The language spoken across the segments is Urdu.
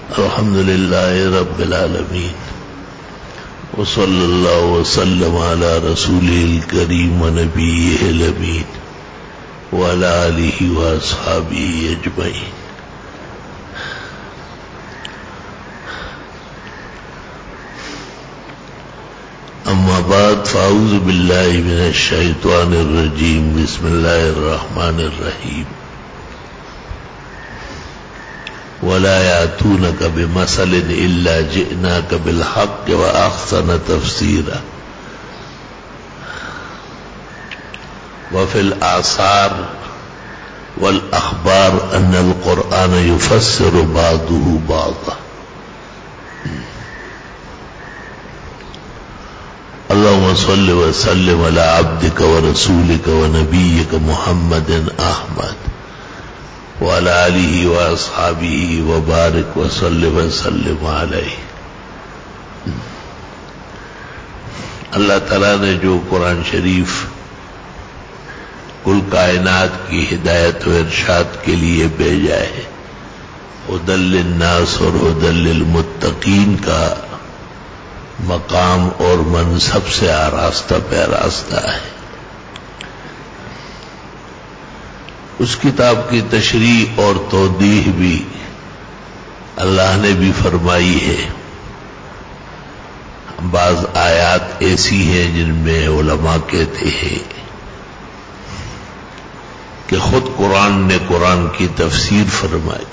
الحمد لله رب العالمين وصلى الله وسلم على رسوله الكريم ونبيه الأمين وعلى آله وأصحابه أجمعين. أما بعد فأعوذ بالله من الشيطان الرجيم. بسم الله الرحمن الرحيم. ولا يأتونك بمثل إلا جئناك بالحق وأحسن تفسيرا. وفي الآثار والأخبار أن القرآن يفسر بعضه بعضا. اللهم صل وسلم على عبدك ورسولك ونبيك محمد أحمد وعلى آله وأصحابه وبارك وسلم علیہ. اللہ تعالیٰ نے جو قرآن شریف کل کائنات کی ہدایت و ارشاد کے لیے بھیجا ہے، ھدی للناس اور ھدی للمتقین کا مقام اور منصب سے آراستہ پیراستہ ہے. اس کتاب کی تشریح اور توضیح بھی اللہ نے بھی فرمائی ہے. بعض آیات ایسی ہیں جن میں علماء کہتے ہیں کہ خود قرآن نے قرآن کی تفسیر فرمائی.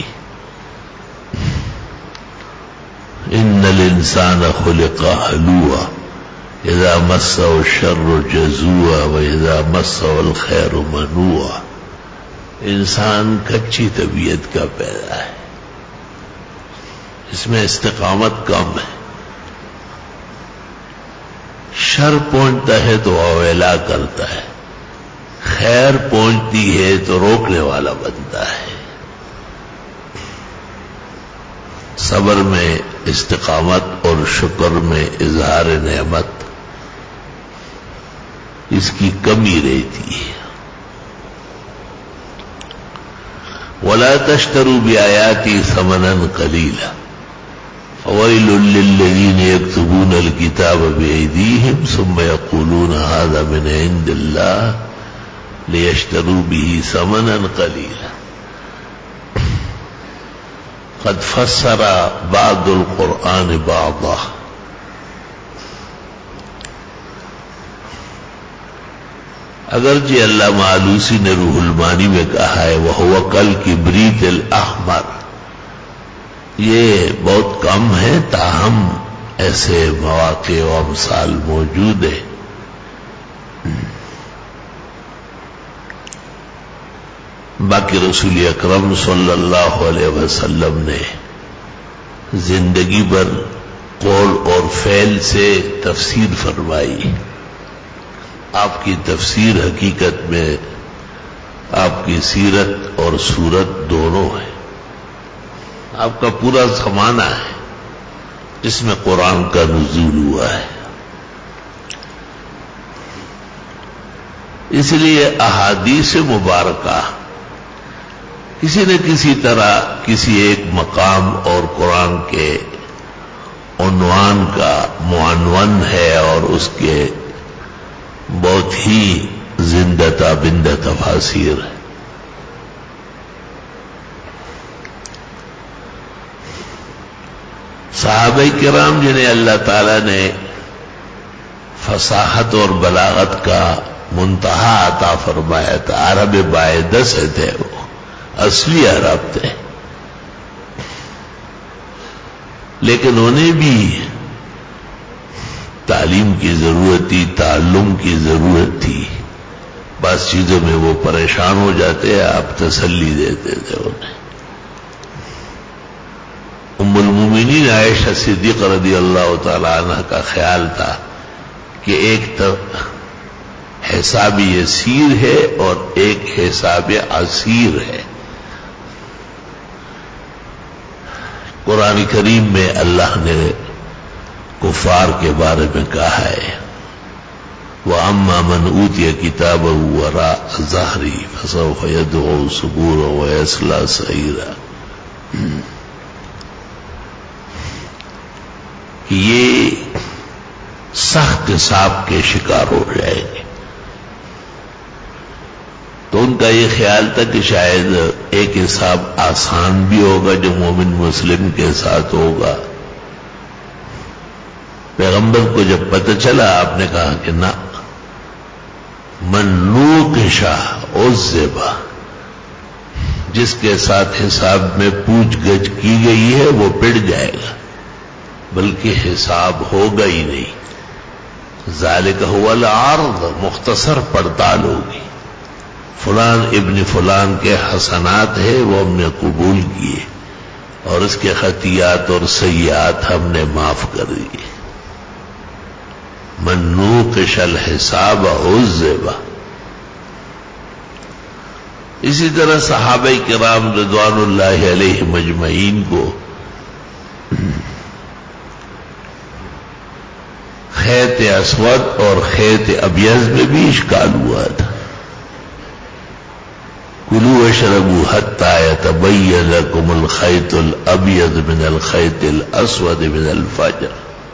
ان الانسان خلق ہلوعا اذا مسه الشر جزوعا واذا مسه الخیر منوعا. انسان کچی طبیعت کا پیدا ہے، اس میں استقامت کم ہے. شر پہنچتا ہے تو اویلا کرتا ہے، خیر پہنچتی ہے تو روکنے والا بنتا ہے. صبر میں استقامت اور شکر میں اظہار نعمت اس کی کمی رہتی ہے. وَلَا تَشْتَرُوا بِآيَاتِي ثَمَنًا قَلِيلًا فَوَيْلٌ لِّلَّذِينَ يَكْتُبُونَ الْكِتَابَ بِأَيْدِيهِمْ ثُمَّ يَقُولُونَ هَذَا مِنْ عِندِ اللَّهِ لِيَشْتَرُوا بِهِ ثَمَنًا قَلِيلًا. قد فسر بعض القرآن بعضا. اگرچہ علامہ آلوسی نے روح المعانی میں کہا ہے وَهُوَ كَالْكِبْرِيتِ الْأَحْمَرِ، یہ بہت کم ہے تاہم ایسے مواقع و امثال موجود ہیں. باقی رسول اکرم صلی اللہ علیہ وسلم نے زندگی بھر قول اور فعل سے تفسیر فرمائی. آپ کی تفسیر حقیقت میں آپ کی سیرت اور صورت دونوں ہے. آپ کا پورا زمانہ ہے جس میں قرآن کا نزول ہوا ہے. اس لیے احادیث مبارکہ کسی نہ کسی طرح کسی ایک مقام اور قرآن کے عنوان کا معنون ہے اور اس کے بہت ہی زندہ تابندہ تفاسیر ہے. صحابہ کرام جنہیں اللہ تعالی نے فصاحت اور بلاغت کا منتہا عطا فرمایا تھا، عرب باعدہ سے تھے، وہ اصلی عرب تھے، لیکن انہیں بھی تعلیم کی ضرورت تھی، تعلم کی ضرورت تھی. بعض چیزوں میں وہ پریشان ہو جاتے ہیں، آپ تسلی دیتے تھے انہیں. ام المومنین عائشہ صدیقہ رضی اللہ تعالی عنہ کا خیال تھا کہ ایک تو حساب یسیر ہے اور ایک حساب عسیر ہے. قرآن کریم میں اللہ نے کفار کے بارے میں کہا ہے وَأَمَّا مَنْ أُوتِيَ كِتَابَهُ وَرَاءَ ظَهْرِهِ فَسَوْفَ يَدْعُو ثُبُورًا وَيَصْلَىٰ سَعِيرًا. یہ سخت حساب کے شکار ہو جائیں گے. تو ان کا یہ خیال تھا کہ شاید ایک حساب آسان بھی ہوگا جو مومن مسلم کے ساتھ ہوگا. پیغمبر کو جب پتہ چلا آپ نے کہا کہ نہ، من نوقش عذب، جس کے ساتھ حساب میں پوچھ گچھ کی گئی ہے وہ پڑ جائے گا، بلکہ حساب ہوگا ہی نہیں. ذالک هو العرض، مختصر پڑتال ہوگی. فلان ابن فلان کے حسنات ہیں وہ ہم نے قبول کیے اور اس کے خطیات اور سیئات ہم نے معاف کر دیے. من نوقش الحساب عذب. اسی طرح صحابہ کرام رضوان اللہ علیہ مجمعین کو خیط اسود اور خیط ابیض میں بھی اشکال ہوا تھا. کلوا واشربوا حتى يتبين لكم الخيط الابيض من الخيط الاسود من الفجر.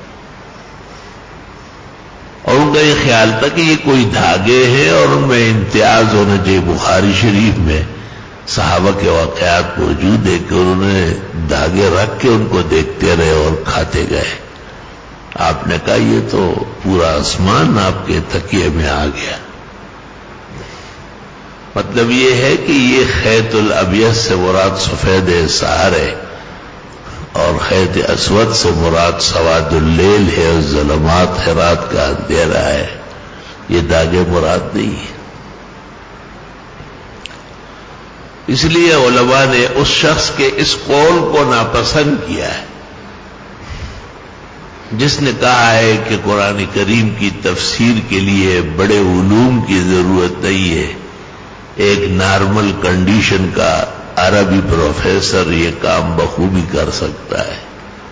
اور ان کا یہ خیال تھا کہ یہ کوئی دھاگے ہیں اور ان میں امتیاز ہونا چاہیے. بخاری شریف میں صحابہ کے واقعات موجود ہے کہ انہوں نے دھاگے رکھ کے ان کو دیکھتے رہے اور کھاتے گئے. آپ نے کہا یہ تو پورا آسمان آپ کے تکیے میں آ گیا. مطلب یہ ہے کہ یہ خیط الابیض سے مراد سفید سحر ہے اور خیط اسود سے مراد سواد اللیل ہے اور ظلمات ہے، رات کا اندھیرا ہے. یہ داغے مراد نہیں ہے. اس لیے علماء نے اس شخص کے اس قول کو ناپسند کیا ہے جس نے کہا ہے کہ قرآن کریم کی تفسیر کے لیے بڑے علوم کی ضرورت نہیں ہے، ایک نارمل کنڈیشن کا عربی پروفیسر یہ کام بخوبی کر سکتا ہے.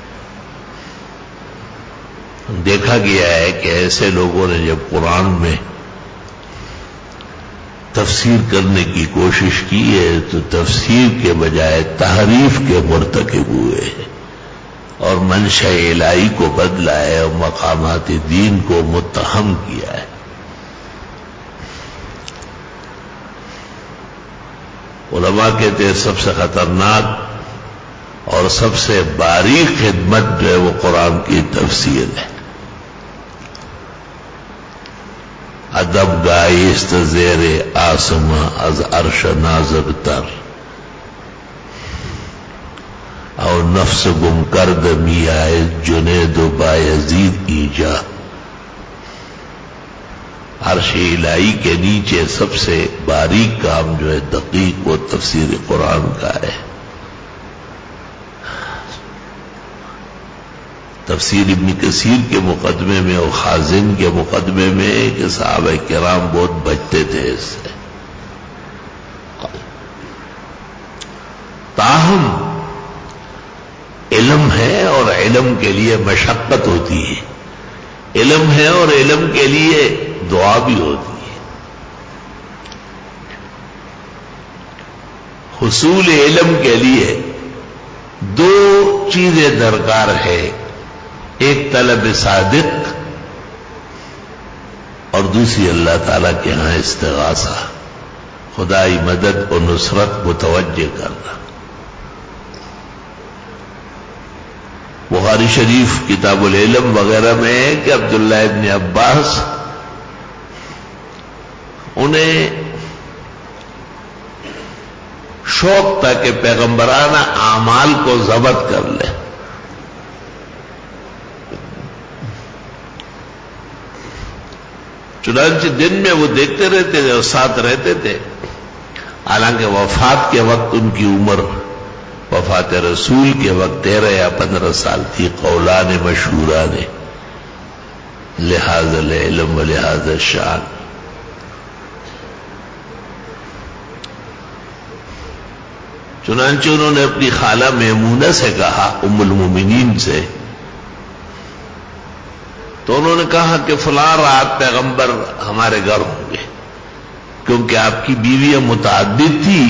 دیکھا گیا ہے کہ ایسے لوگوں نے جب قرآن میں تفسیر کرنے کی کوشش کی ہے تو تفسیر کے بجائے تحریف کے مرتکب ہوئے ہیں اور منشأ الہی کو بدلا ہے اور مقامات دین کو متہم کیا ہے. علماء کہتے ہیں سب سے خطرناک اور سب سے باریک خدمت جو ہے وہ قرآن کی تفسیر ہے. ادب گایست زیر آسما از عرش نازک تر، اور نفس گم کرد می آئے جنید و بایزید ایجا. عرش الہی کے نیچے سب سے باریک کام جو ہے دقیق وہ تفسیر قرآن کا ہے. تفسیر ابن کثیر کے مقدمے میں اور خازن کے مقدمے میں کہ صحابہ کرام بہت بچتے تھے اس سے. تاہم علم ہے اور علم کے لیے مشقت ہوتی ہے، علم ہے اور علم کے لیے دعا بھی ہوتی ہے. حصول علم کے لیے دو چیزیں درکار ہے، ایک طلب صادق اور دوسری اللہ تعالی کے ہاں استغاثہ، خدائی مدد و نصرت متوجہ کرنا. بخاری شریف کتاب العلم وغیرہ میں ہے کہ عبداللہ ابن عباس انہیں شوق تھا کہ پیغمبرانہ اعمال کو ضبط کر لے. چنانچہ دن میں وہ دیکھتے رہتے تھے اور ساتھ رہتے تھے، حالانکہ وفات کے وقت ان کی عمر وفات رسول کے وقت 13 یا 15 سال تھی. قولان مشہوران لہذا العلم و لہذا الشان. چنانچہ انہوں نے اپنی خالہ میمونہ سے کہا، ام المومنین سے، تو انہوں نے کہا کہ فلاں رات پیغمبر ہمارے گھر ہوں گے، کیونکہ آپ کی بیویاں متعدد تھی،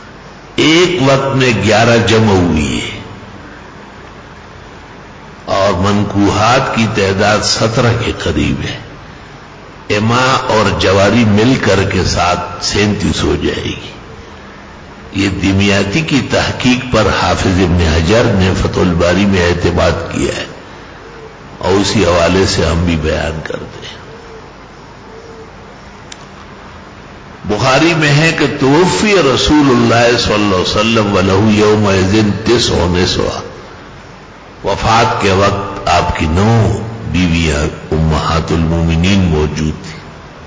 ایک وقت میں 11 جمع ہوئی ہے اور منقوحات کی تعداد 17 کے قریب ہے. اما اور جواری مل کر کے ساتھ 37 ہو جائے گی. یہ دمیاتی کی تحقیق پر حافظ ابن حجر نے فتح الباری میں اعتماد کیا ہے اور اسی حوالے سے ہم بھی بیان کرتے ہیں. بخاری میں ہے کہ توفی رسول اللہ صلی اللہ علیہ وسلم ولہ یومئذ 9 نسوہ. وفات کے وقت آپ کی 9 بیویاں امہات المومنین موجود تھی.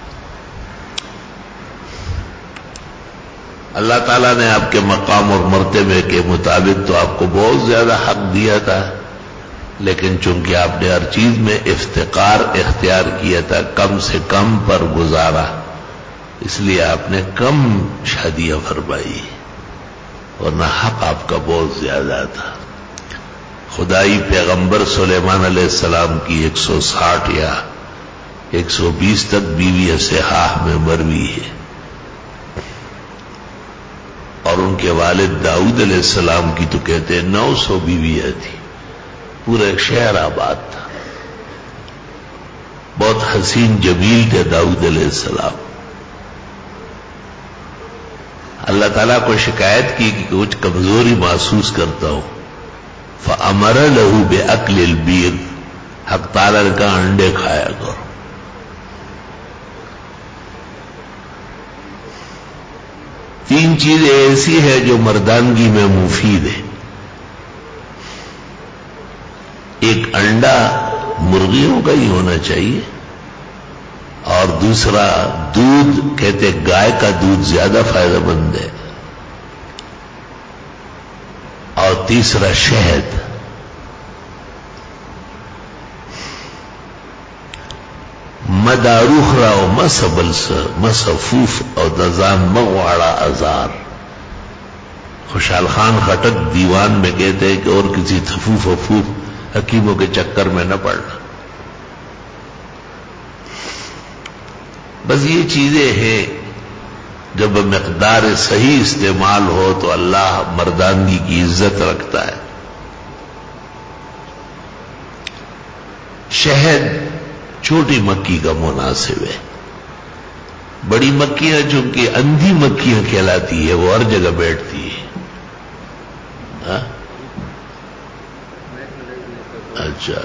اللہ تعالیٰ نے آپ کے مقام اور مرتبے کے مطابق تو آپ کو بہت زیادہ حق دیا تھا، لیکن چونکہ آپ نے ہر چیز میں افتقار اختیار کیا تھا، کم سے کم پر گزارا، اس لیے آپ نے کم شادیاں فرمائی، ورنہ حق آپ کا بہت زیادہ تھا. خدائی پیغمبر سلیمان علیہ السلام کی 160 یا 120 تک بیویاں صحاح میں مروی ہے، اور ان کے والد داؤد علیہ السلام کی تو کہتے ہیں 900 بیویاں تھی. پورا ایک شہر آباد تھا. بہت حسین جمیل تھے داؤد علیہ السلام. اللہ تعالیٰ کو شکایت کی کہ کچھ کمزوری محسوس کرتا ہوں. فَأَمَرَ لَهُ بِأَكْلِ الْبِيضِ. حق تعالیٰ نے کہا انڈے کھایا کرو. تین چیزیں ایسی ہیں جو مردانگی میں مفید ہے. ایک انڈا مرغیوں کا ہی ہونا چاہیے، اور دوسرا دودھ، کہتے گائے کا دودھ زیادہ فائدہ مند ہے، اور تیسرا شہد. مداروخ راو مسبلس مسفوف اور دزان مغواڑا ازار. خوشحال خان خٹک دیوان میں کہتے ہیں کہ اور کسی تفوف افوف حکیموں کے چکر میں نہ پڑنا. بس یہ چیزیں ہیں جب مقدار صحیح استعمال ہو تو اللہ مردانگی کی عزت رکھتا ہے. شہد چھوٹی مکھی کا مناسب ہے. بڑی مکھیاں چونکہ اندھی مکھیاں کہلاتی ہے، وہ ہر جگہ بیٹھتی ہے. اچھا،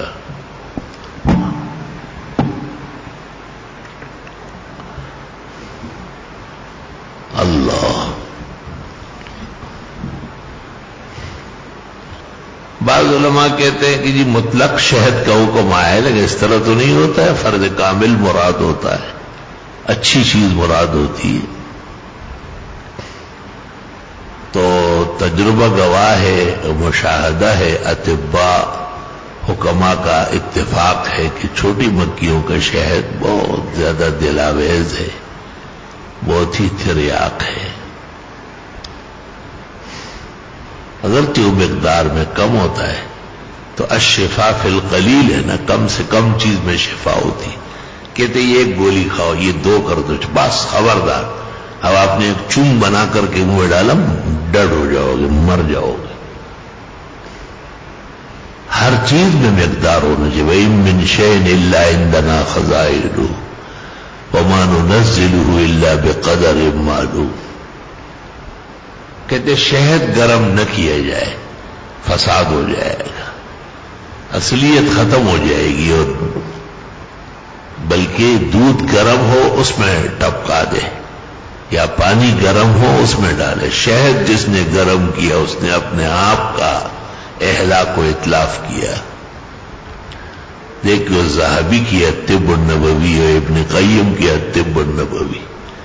اللہ. بعض علماء کہتے ہیں کہ جی مطلق شہد کا حکم آیا ہے، لیکن اس طرح تو نہیں ہوتا ہے. فرد کامل مراد ہوتا ہے، اچھی چیز مراد ہوتی ہے. تو تجربہ گواہ ہے، مشاہدہ ہے، اطباء حکماء کا اتفاق ہے کہ چھوٹی مکھیوں کا شہد بہت زیادہ دلاویز ہے، بہت ہی تریاق ہے. اگرچہ وہ مقدار میں کم ہوتا ہے تو الشفا فی القلیل ہے نا، کم سے کم چیز میں شفا ہوتی. کہتے یہ ایک گولی کھاؤ، یہ 2 کر دو، بس خبردار. اب آپ نے ایک چون بنا کر کے منہ ڈالا، ڈیڈ ہو جاؤ گے، مر جاؤ گے. ہر چیز میں مقدار ہونا چاہیے. وَإِن مِّن شَيْءٍ إِلَّا عِندَنَا خَزَائِنُهُ وَمَا نُنَزِّلُهُ إِلَّا بِقَدَرٍ مَّعْلُومٍ. کہتے شہد گرم نہ کیا جائے، فساد ہو جائے گا، اصلیت ختم ہو جائے گی. اور بلکہ دودھ گرم ہو اس میں ٹپکا دے، یا پانی گرم ہو اس میں ڈالے. شہد جس نے گرم کیا اس نے اپنے آپ کا اہلاک و اتلاف کیا. دیکھو ذہبی کی الطب النبوی اور ابن قیم کی الطب النبوی.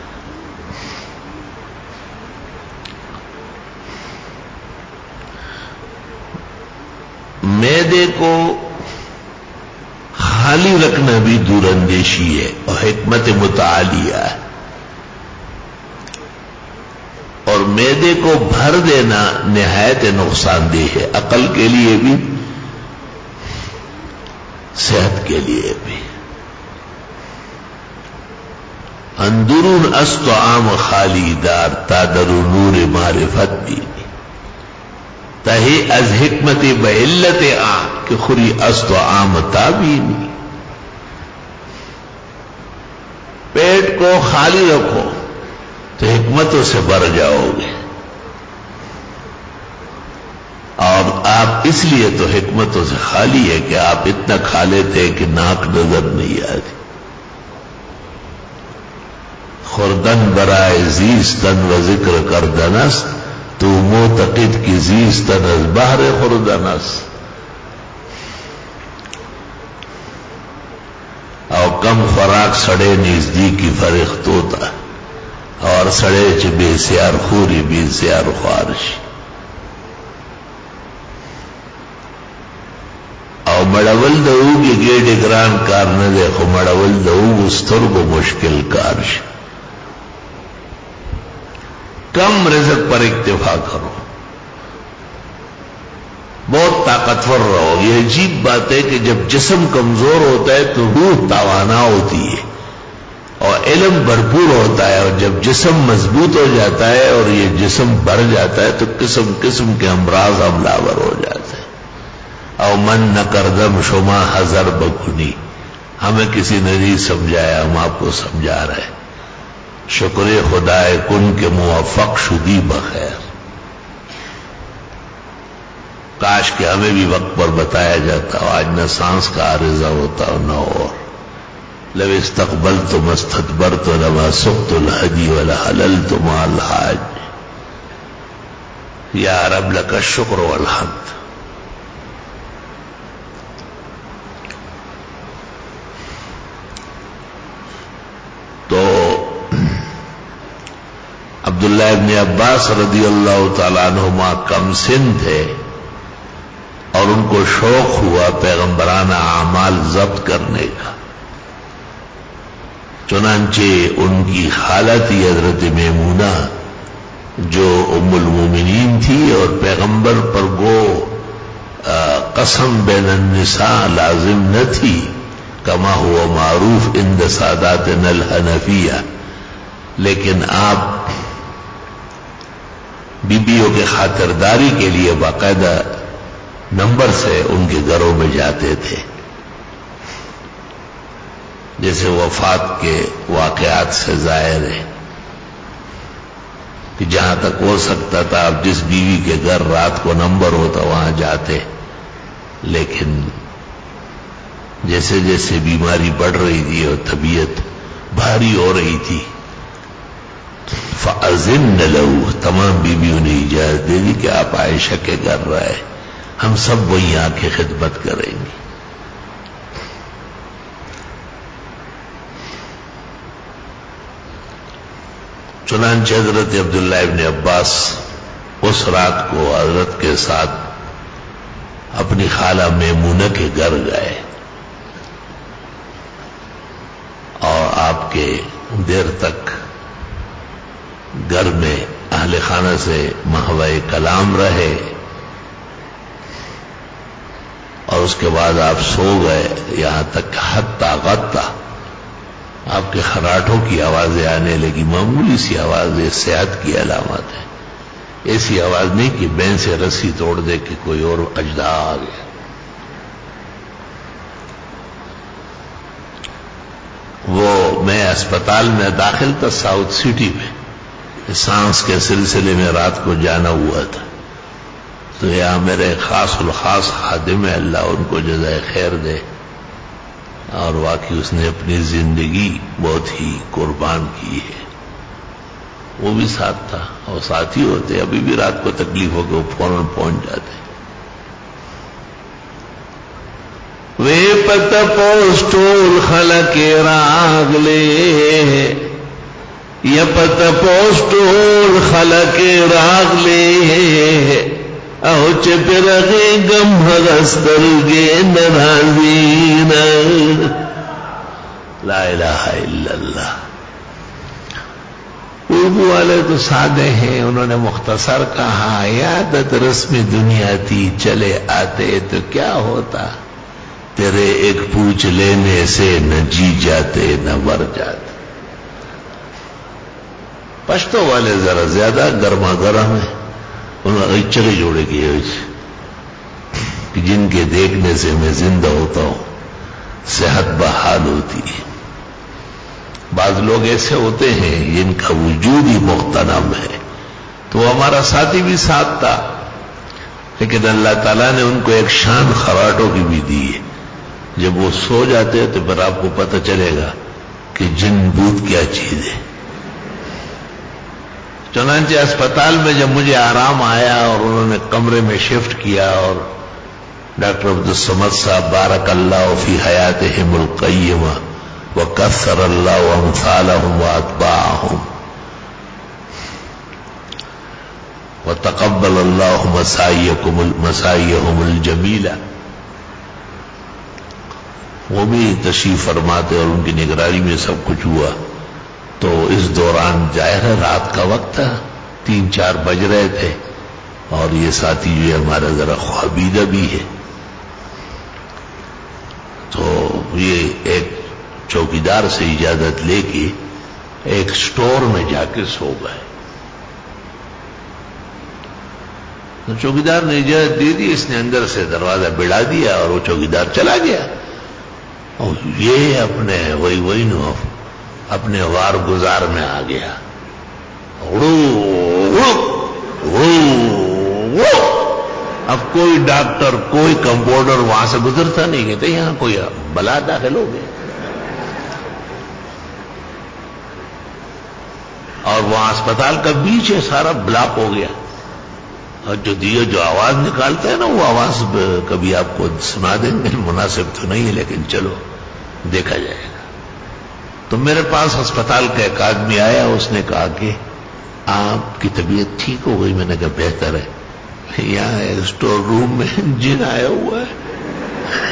معدے کو خالی رکھنا بھی دور اندیشی ہے اور حکمت متعالیہ ہے، اور معدے کو بھر دینا نہایت نقصان دہ ہے، عقل کے لیے بھی، صحت کے لیے بھی. اندرون استعام خالی دار تادر نور معرفت بھی. تہی از حکمت بعلت کہ خوری است و عام تابینی. پیٹ کو خالی رکھو تو حکمتوں سے بھر جاؤ گے، اور آپ اس لیے تو حکمتوں سے خالی ہے کہ آپ اتنا کھا لیتے کہ ناک نظر نہیں آتی. خوردن برائے زیستن و ذکر کردنس تو معتقد کی زیستن از بحر خوردنس. اور کم خوراک سڑے نزدیکی فرخت ہوتا، اور سڑے چ بے سیار خوری بے سیار خوارش. او مڑول دو کی گیٹ گران کار نہ دیکھو، مڑول دو استر کو مشکل کارش. کم رزق پر اکتفا کرو، بہت طاقتور رہو. یہ عجیب بات ہے کہ جب جسم کمزور ہوتا ہے تو روح توانا ہوتی ہے اور علم بھرپور ہوتا ہے، اور جب جسم مضبوط ہو جاتا ہے اور یہ جسم بڑھ جاتا ہے تو قسم قسم کے امراض حملہ ہو جاتے ہیں. او من نہ کردم شما ہزر بکنی. ہمیں کسی نے نہیں سمجھایا، ہم آپ کو سمجھا رہے ہیں. شکر خدا کن کے موفق شدی بخیر. کاش کہ ہمیں بھی وقت پر بتایا جاتا، آج نہ سانس کا عارضہ ہوتا نہ اور. لو استقبلت مستدبرت لما سقت الحدی ولحللت مع الحاج. یا رب لک الشکر والحمد. تو عبداللہ ابن عباس رضی اللہ تعالیٰ عنہما کم سن تھے، اور ان کو شوق ہوا پیغمبرانہ اعمال ضبط کرنے کا. چنانچہ ان کی خالہ تھی حضرت میمونہ جو ام المومنین تھی، اور پیغمبر پر گو قسم بین النساء لازم نہ تھی کما ہوا معروف عند ساداتنا الحنفیہ، لیکن آپ بیبیوں کے خاطرداری کے لیے باقاعدہ نمبر سے ان کے گھروں میں جاتے تھے. جیسے وفات کے واقعات سے ظاہر ہے کہ جہاں تک ہو سکتا تھا آپ جس بیوی کے گھر رات کو نمبر ہوتا وہاں جاتے، لیکن جیسے جیسے بیماری بڑھ رہی تھی اور طبیعت بھاری ہو رہی تھی، فَأَذِنَّ لَهُ تمام بیویوں نے اجازت دے دی کہ آپ عائشہ کے گھر رہے، ہم سب وہیں آ کے خدمت کریں گے. چنانچہ حضرت عبداللہ ابن عباس اس رات کو حضرت کے ساتھ اپنی خالہ میمونہ کے گھر گئے، اور آپ کے دیر تک گھر میں اہل خانہ سے محو کلام رہے، اور اس کے بعد آپ سو گئے. یہاں تک حتی غطا آپ کے خراٹوں کی آوازیں آنے لگی. معمولی سی آواز، یہ صحت کی علامت ہے. ایسی آواز نہیں کہ بین سے رسی توڑ دے کہ کوئی اور اجدہا آ گیا. وہ میں اسپتال میں داخل تھا ساؤتھ سٹی میں، سانس کے سلسلے میں رات کو جانا ہوا تھا. تو یہاں میرے خاص الخاص خادم ہے، اللہ ان کو جزائے خیر دے، اور واقعی اس نے اپنی زندگی بہت ہی قربان کی ہے. وہ بھی ساتھ تھا، اور ساتھی ہوتے، ابھی بھی رات کو تکلیف ہو کے وہ فوراً پہنچ جاتے. وے پت پوسٹول خلق راغلے، یا پت پوسٹول خلق راغلے، او چپ رغے گم ہستر گے نرازین. لا الہ الا اللہ. اردو والے تو سادے ہیں، انہوں نے مختصر کہا عیادت رسم دنیا تھی، چلے آتے تو کیا ہوتا، تیرے ایک پوچھ لینے سے نہ جی جاتے نہ مر جاتے. پشتو والے ذرا زیادہ گرما گرم ہیں، چلے جوڑے کیے کہ جن کے دیکھنے سے میں زندہ ہوتا ہوں، صحت بحال ہوتی ہے۔ بعض لوگ ایسے ہوتے ہیں جن کا وجود ہی مغتنم ہے، تو وہ ہمارا ساتھی بھی ساتھ تھا، لیکن اللہ تعالیٰ نے ان کو ایک شان خراٹوں کی بھی دی ہے۔ جب وہ سو جاتے ہیں تو پھر آپ کو پتہ چلے گا کہ جن بوت کیا چیز ہے۔ چنانچہ اسپتال میں جب مجھے آرام آیا اور انہوں نے کمرے میں شفٹ کیا، اور ڈاکٹر عبدالصمد صاحب بارک اللہ فی حیاتہم القیمہ وکثر اللہ امثالہم واتباعہم وتقبل اللہ مساعیہم الجمیلہ، وہ بھی تشریف فرماتے اور ان کی نگرانی میں سب کچھ ہوا۔ تو اس دوران ظاہر ہے رات کا وقت تھا، 3-4 بج رہے تھے، اور یہ ساتھی جو ہے ہمارا ذرا خوابیدہ بھی ہے، تو یہ ایک چوکیدار سے اجازت لے کے ایک سٹور میں جا کے سو گئے۔ تو چوکیدار نے اجازت دے دی، اس نے اندر سے دروازہ بڑھا دیا اور وہ چوکیدار چلا گیا، اور یہ اپنے وار گزار میں آ گیا۔ اب کوئی ڈاکٹر کوئی کمپاؤنڈر وہاں سے گزرتا نہیں، کہتے یہاں کوئی بلا داخل ہو گیا، اور وہاں اسپتال کا بیچ ہے، سارا بلاک ہو گیا، اور جو آواز نکالتا ہے نا، وہ آواز کبھی آپ کو سنا دیں گے، مناسب تو نہیں ہے لیکن چلو دیکھا جائے گا۔ تو میرے پاس اسپتال کا ایک آدمی آیا، اس نے کہا کہ آپ کی طبیعت ٹھیک ہو گئی؟ میں نے کہا بہتر ہے، یہاں اسٹور روم میں جن آیا ہوا ہے۔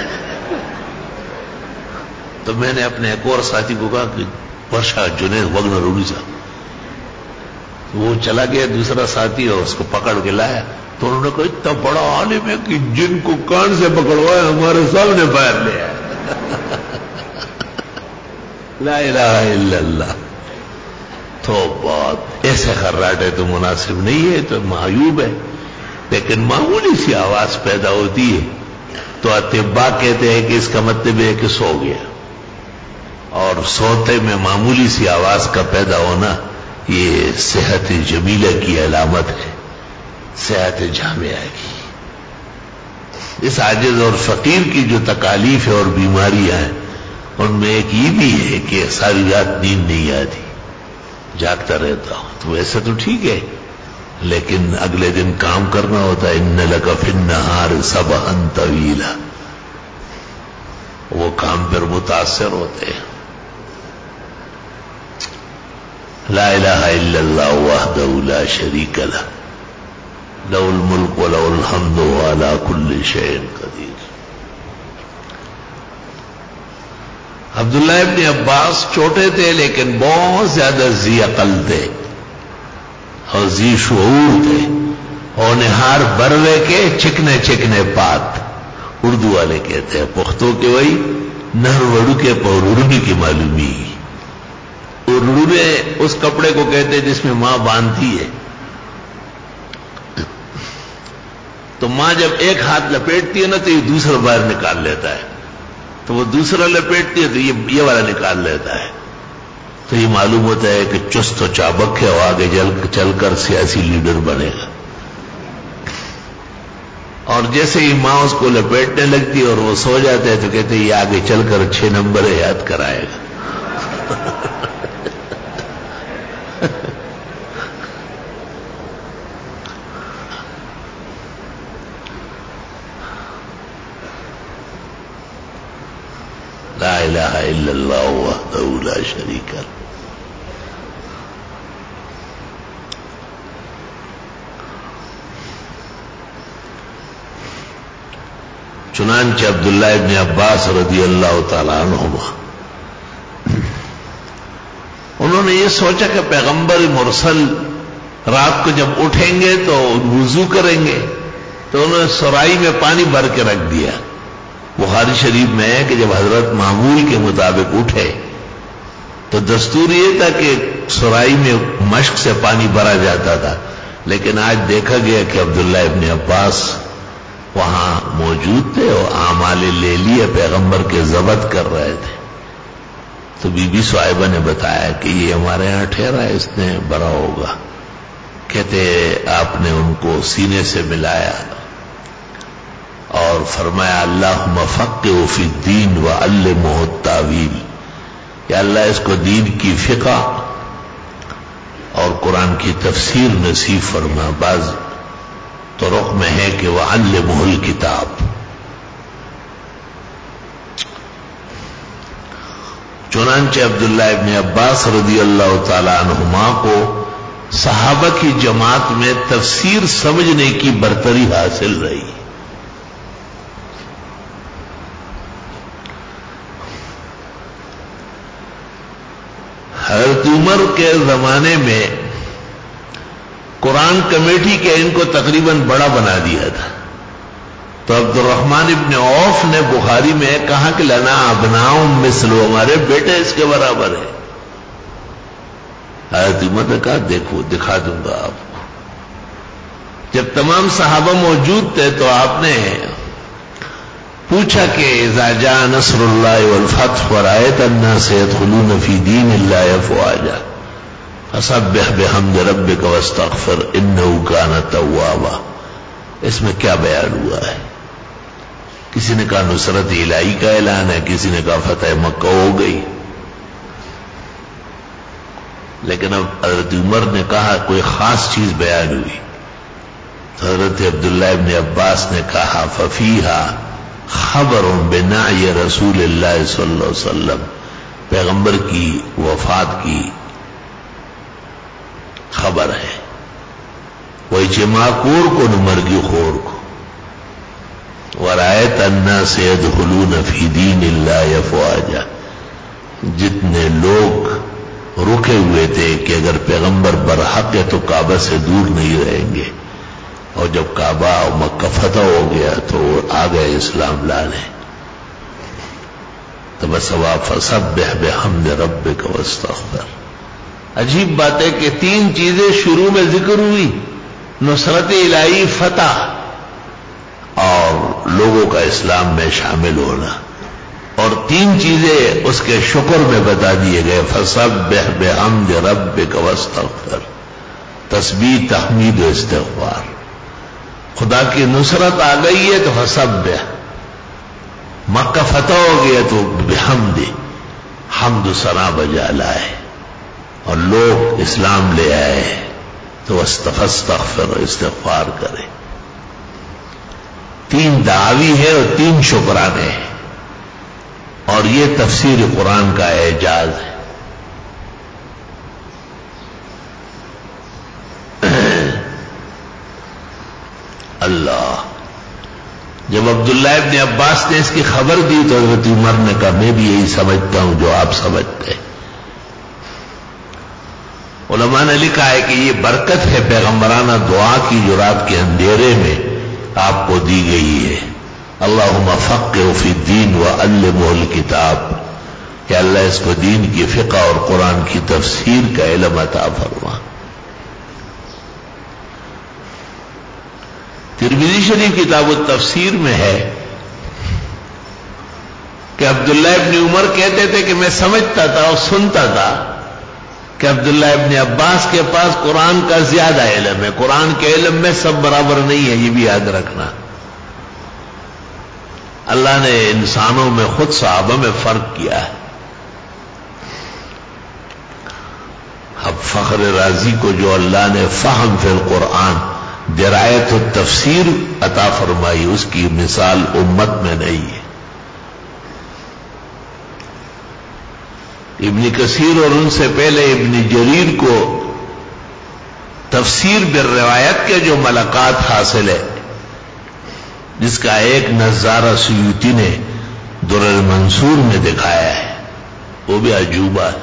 تو میں نے اپنے ایک اور ساتھی کو کہا کہ ورشا جنید وگن روڑی صاحب، وہ چلا گیا دوسرا ساتھی اور اس کو پکڑ کے لایا، تو انہوں نے کہا اتنا بڑا عالم ہے کہ جن کو کان سے پکڑوایا ہمارے سامنے باہر لے آیا۔ لا الہ الا اللہ۔ تو بات ایسے خراٹے تو مناسب نہیں ہے، تو معیوب ہے، لیکن معمولی سی آواز پیدا ہوتی ہے تو اطباء کہتے ہیں کہ اس کا مطلب ہے کہ سو گیا، اور سوتے میں معمولی سی آواز کا پیدا ہونا یہ صحت جمیلہ کی علامت ہے، صحت جامعہ کی۔ اس عاجز اور فقیر کی جو تکالیف ہے اور بیماریاں ہیں، ان میں ایک یہ بھی ہے کہ ساری رات نیند نہیں آتی، جاگتا رہتا ہوں، تو ایسا تو ٹھیک ہے، لیکن اگلے دن کام کرنا ہوتا ہے۔ ان لک فی النہار سبحا طویلا، وہ کام پر متاثر ہوتے ہیں۔ لا الہ الا اللہ وحدہ لا شریک لہ لہ الملک ولہ الحمد وہو علی کل شیء قدیر۔ عبداللہ ابن عباس چھوٹے تھے لیکن بہت زیادہ ذی عقل تھے اور ذی شعور تھے، اور نہار بروے کے چکنے چکنے پات، اردو والے کہتے ہیں، پختو کے وہی نہر وڑو کے پورڑی کی معلومی۔ اردوڑے اس کپڑے کو کہتے ہیں جس میں ماں باندھتی ہے، تو ماں جب ایک ہاتھ لپیٹتی ہے نا تو یہ دوسرا باہر نکال لیتا ہے، تو وہ دوسرا لپیٹتی ہے تو یہ والا نکال لیتا ہے، تو یہ معلوم ہوتا ہے کہ چست و چابک ہے، اور آگے چل کر سیاسی لیڈر بنے گا۔ اور جیسے ہی ماں اس کو لپیٹنے لگتی ہے اور وہ سو جاتے ہیں تو کہتے ہیں یہ آگے چل کر 6 نمبر یاد کرائے گا۔ لا الہ الا اللہ وحدہ لا شریک لہ۔ چنانچہ عبداللہ ابن عباس رضی اللہ تعالی عنہما انہوں نے یہ سوچا کہ پیغمبر مرسل رات کو جب اٹھیں گے تو وضو کریں گے، تو انہوں نے سرائی میں پانی بھر کے رکھ دیا۔ بخاری شریف میں ہے کہ جب حضرت معمول کے مطابق اٹھے تو دستور یہ تھا کہ سرائی میں مشک سے پانی بھرا جاتا تھا، لیکن آج دیکھا گیا کہ عبداللہ ابن عباس وہاں موجود تھے اور اعمال لیلیہ پیغمبر کے ضبط کر رہے تھے. تو بی بی صاحبہ نے بتایا کہ یہ ہمارے ہاں ٹھہرا ہے، اس نے بڑا ہوگا. کہتے آپ نے ان کو سینے سے ملایا اور فرمایا اللہم فقہہ فی الدین وعلمہ التاویل، یا اللہ اس کو دین کی فقہ اور قرآن کی تفسیر نصیب فرما. بعض طرق میں ہے کہ وعلمہ الکتاب. چنانچہ عبداللہ ابن عباس رضی اللہ تعالی عنہما کو صحابہ کی جماعت میں تفسیر سمجھنے کی برتری حاصل رہی. حضرت عمر کے زمانے میں قرآن کمیٹی کے ان کو تقریباً بڑا بنا دیا تھا. تو عبد الرحمن ابن عوف نے بخاری میں کہا کہ لنا ابناء مثلو، ہمارے بیٹے اس کے برابر ہیں. حضرت عمر نے کہا دیکھو دکھا دوں گا آپ کو. جب تمام صحابہ موجود تھے تو آپ نے پوچھا کہ اذا جاء نصر اللہ والفتح ورأیت الناس يدخلون فی دین اللہ افواجا فسبح بحمد ربک واستغفر انہ کان توابا. اس میں کیا بیان ہوا ہے؟ کسی نے کہا نصرت الہی کا اعلان ہے، کسی نے کہا فتح مکہ ہو گئی. لیکن اب حضرت عمر نے کہا کوئی خاص چیز بیان ہوئی. حضرت عبداللہ ابن عباس نے کہا ففیہا خبر بنعی رسول اللہ صلی اللہ علیہ وسلم، پیغمبر کی وفات کی خبر ہے. وہ اجماع کور کو نمرگی خور کو ورایت الناس يدخلون فی دین اللہ افواجا. جتنے لوگ رکے ہوئے تھے کہ اگر پیغمبر برحق ہے تو کعبہ سے دور نہیں رہیں گے، اور جب کعبہ اور مکہ فتح ہو گیا تو وہ آ گئے اسلام لانے. تو بس فسبح بحمد ربک واستغفر. عجیب بات ہے کہ تین چیزیں شروع میں ذکر ہوئی، نصرت الہی، فتح اور لوگوں کا اسلام میں شامل ہونا، اور تین چیزیں اس کے شکر میں بتا دیے گئے فسبح بحمد ربک واستغفر. تسبیح، تحمید و استغفار. خدا کی نصرت آ گئی ہے تو فسبح، مکہ فتح ہو گیا تو بحمد، حمد و ثنا بجا لائے اور لوگ اسلام لے آئے تو فاستغفر، استغفار کرے. تین دعوی ہے اور تین شکرانے ہیں، اور یہ تفسیر قرآن کا اعجاز ہے. اللہ. جب عبداللہ ابن عباس نے اس کی خبر دی تو حضرت عمر نے کہا میں بھی یہی سمجھتا ہوں جو آپ سمجھتے ہیں. علماء نے لکھا ہے کہ یہ برکت ہے پیغمبرانہ دعا کی جو رات کے اندھیرے میں آپ کو دی گئی ہے. اللہم فقہہ فی الدین وعلمہ الکتاب، کہ اللہ اس کو دین کی فقہ اور قرآن کی تفسیر کا علم عطا فرما. ترمذی شریف کتاب التفسیر میں ہے کہ عبداللہ ابن عمر کہتے تھے کہ میں سمجھتا تھا اور سنتا تھا کہ عبداللہ ابن عباس کے پاس قرآن کا زیادہ علم ہے. قرآن کے علم میں سب برابر نہیں ہے، یہ بھی یاد رکھنا. اللہ نے انسانوں میں خود صحابہ میں فرق کیا ہے. اب فخر رازی کو جو اللہ نے فہم فی القرآن، درایت التفسیر عطا فرمائی، اس کی مثال امت میں نہیں ہے. ابن کثیر اور ان سے پہلے ابن جریر کو تفسیر بالروایت کے جو ملکات حاصل ہے، جس کا ایک نظارہ سیوطی نے در المنصور میں دکھایا ہے، وہ بھی عجوبہ ہے.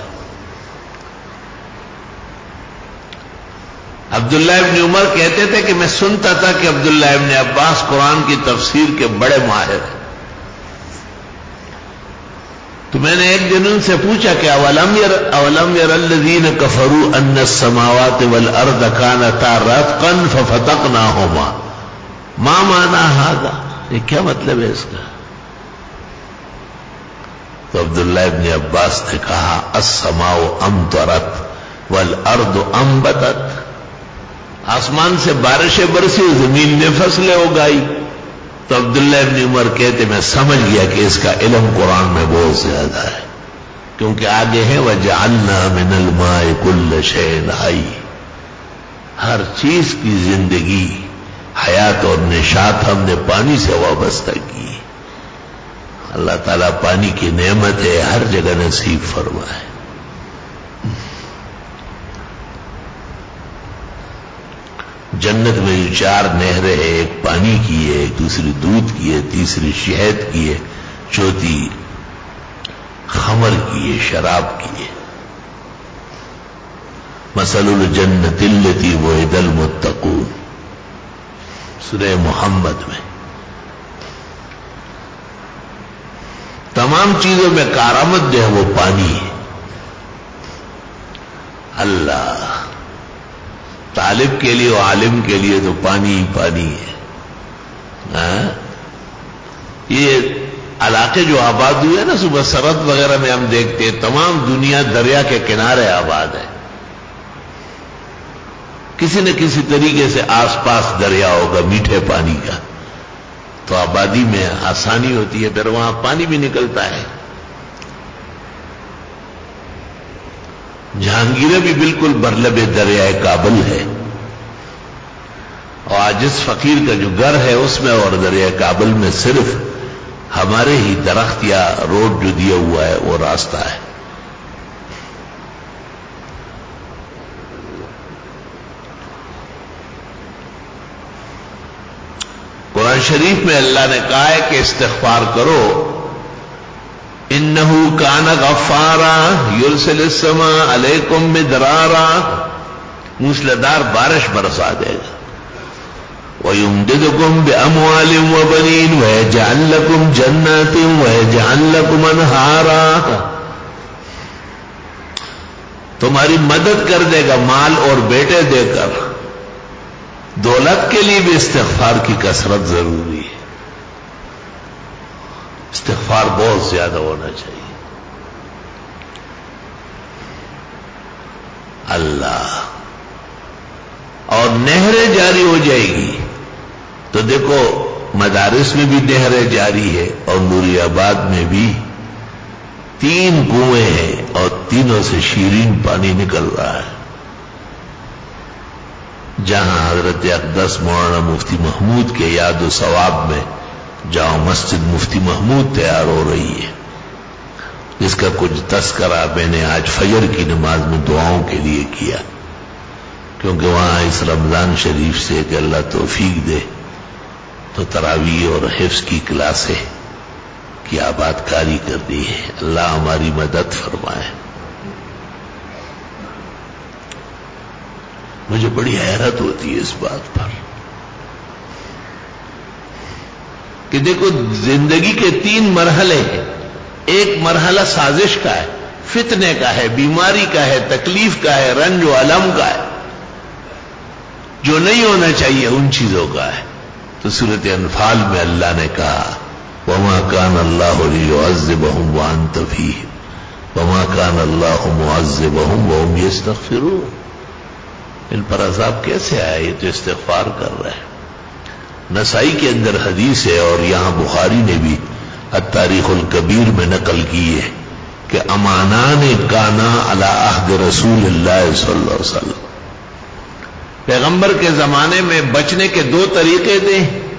عبداللہ ابن عمر کہتے تھے کہ میں سنتا تھا کہ عبداللہ ابن عباس قرآن کی تفسیر کے بڑے ماہر ہیں. تو میں نے ایک دن ان سے پوچھا کہ اولم یر الذین کفروا ان السماوات والارض کانتا رتقا ففتقناہما ما معنی ھذا، یہ کیا مطلب ہے اس کا؟ تو عبداللہ ابن عباس نے کہا السماء امطرت والارض انبتت، آسمان سے بارشیں برسی، زمین نے فصلیں اگائی. تو عبداللہ ابن عمر کہتے میں سمجھ گیا کہ اس کا علم قرآن میں بہت زیادہ ہے، کیونکہ آگے ہے وَجَعَلْنَا مِنَ الْمَاءِ كُلَّ شَيْءٍ حَيٍّ، ہر چیز کی زندگی، حیات اور نشاط ہم نے پانی سے وابستہ کی. اللہ تعالیٰ پانی کی نعمت ہے ہر جگہ نصیب فرمائے. جنت میں جو 4 نہریں ہیں، ایک پانی کی ہے، ایک دوسری دودھ کی ہے، تیسری شہد کی ہے، چوتھی خمر کی ہے، شراب کی ہے. مثل الجنت التی وعد المتقون، سورہ محمد میں. تمام چیزوں میں کارآمد جو ہے وہ پانی ہے. اللہ طالب کے لیے اور عالم کے لیے تو پانی ہی پانی ہے. یہ علاقے جو آباد ہوئے ہیں نا، صبح سرحد وغیرہ میں ہم دیکھتے ہیں تمام دنیا دریا کے کنارے آباد ہے. کسی نہ کسی طریقے سے آس پاس دریا ہوگا میٹھے پانی کا، تو آبادی میں آسانی ہوتی ہے، پھر وہاں پانی بھی نکلتا ہے. جہانگیرہ بھی بالکل برلب دریائے کابل ہے، اور آج جس فقیر کا جو گھر ہے اس میں اور دریائے کابل میں صرف ہمارے ہی درخت یا روڈ جو دیا ہوا ہے وہ راستہ ہے. قرآن شریف میں اللہ نے کہا ہے کہ استغفار کرو، انہو کان غفارا یرسل السماء علیکم مدرارا، موسلادھار بارش برسا دے گا. وَيُمْدِدُكُمْ بِأَمْوَالٍ وَبَنِينَ وَيَجْعَلْ لَكُمْ جَنَّاتٍ وَيَجْعَلْ لَكُمْ أَنْهَارًا، تمہاری مدد کر دے گا مال اور بیٹے دے کر. دولت کے لیے بھی استغفار کی کثرت ضروری ہے. استغفار بہت زیادہ ہونا چاہیے. اللہ، اور نہریں جاری ہو جائے گی. تو دیکھو مدارس میں بھی نہریں جاری ہے، اور نوری آباد میں بھی 3 کنویں ہیں اور تینوں سے شیرین پانی نکل رہا ہے. جہاں حضرت اقدس مولانا مفتی محمود کے یاد و ثواب میں جہاں مسجد مفتی محمود تیار ہو رہی ہے، جس کا کچھ تذکرہ میں نے آج فجر کی نماز میں دعاؤں کے لیے کیا، کیونکہ وہاں اس رمضان شریف سے کہ اللہ توفیق دے تو تراویح اور حفظ کی کلاسیں کی آباد کاری کرنی ہے. اللہ ہماری مدد فرمائے. مجھے بڑی حیرت ہوتی ہے اس بات پر کہ دیکھو زندگی کے 3 مرحلے ہیں. ایک مرحلہ سازش کا ہے، فتنے کا ہے، بیماری کا ہے، تکلیف کا ہے، رنج و الم کا ہے، جو نہیں ہونا چاہیے ان چیزوں کا ہے. تو سورۃ انفال میں اللہ نے کہا وما كان الله ليعذبهم وانت فيهم وما كان الله معذبهم وهم يستغفرون. ان پر عذاب کیسے آئے؟ یہ تو استغفار کر رہے ہیں. نسائی کے اندر حدیث ہے، اور یہاں بخاری نے بھی التاریخ الکبیر میں نقل کی ہے کہ امانان کانا علی عہد رسول اللہ صلی اللہ علیہ وسلم، پیغمبر کے زمانے میں بچنے کے 2 طریقے تھے.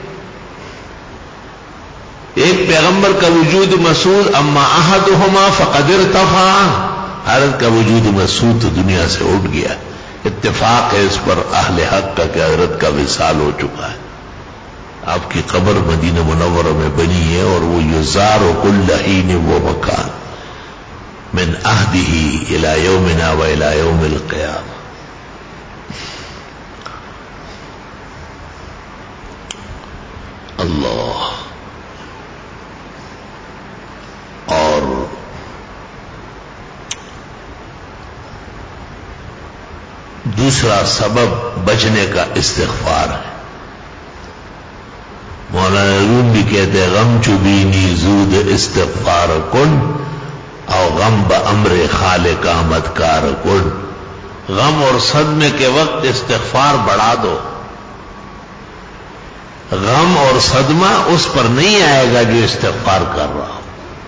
ایک پیغمبر کا وجود مسعود، اما احدهما فقد ارتفع، حضرت کا وجود مسعود تو دنیا سے اٹھ گیا. اتفاق ہے اس پر اہل حق کا کہ حضرت کا وصال ہو چکا ہے. آپ کی قبر مدینہ منورہ میں بنی ہے، اور وہ یزار کل حین و مکان من عہدہ الی یومنا و الی یوم القیامہ. اللہ. اور دوسرا سبب بچنے کا استغفار ہے. مولانا روم بھی کہتے ہیں غم چبینی زود استغفار کن اور غم بامر خالق آمد کار کن. غم اور صدمے کے وقت استغفار بڑھا دو. غم اور صدمہ اس پر نہیں آئے گا جو استغفار کر رہا ہو.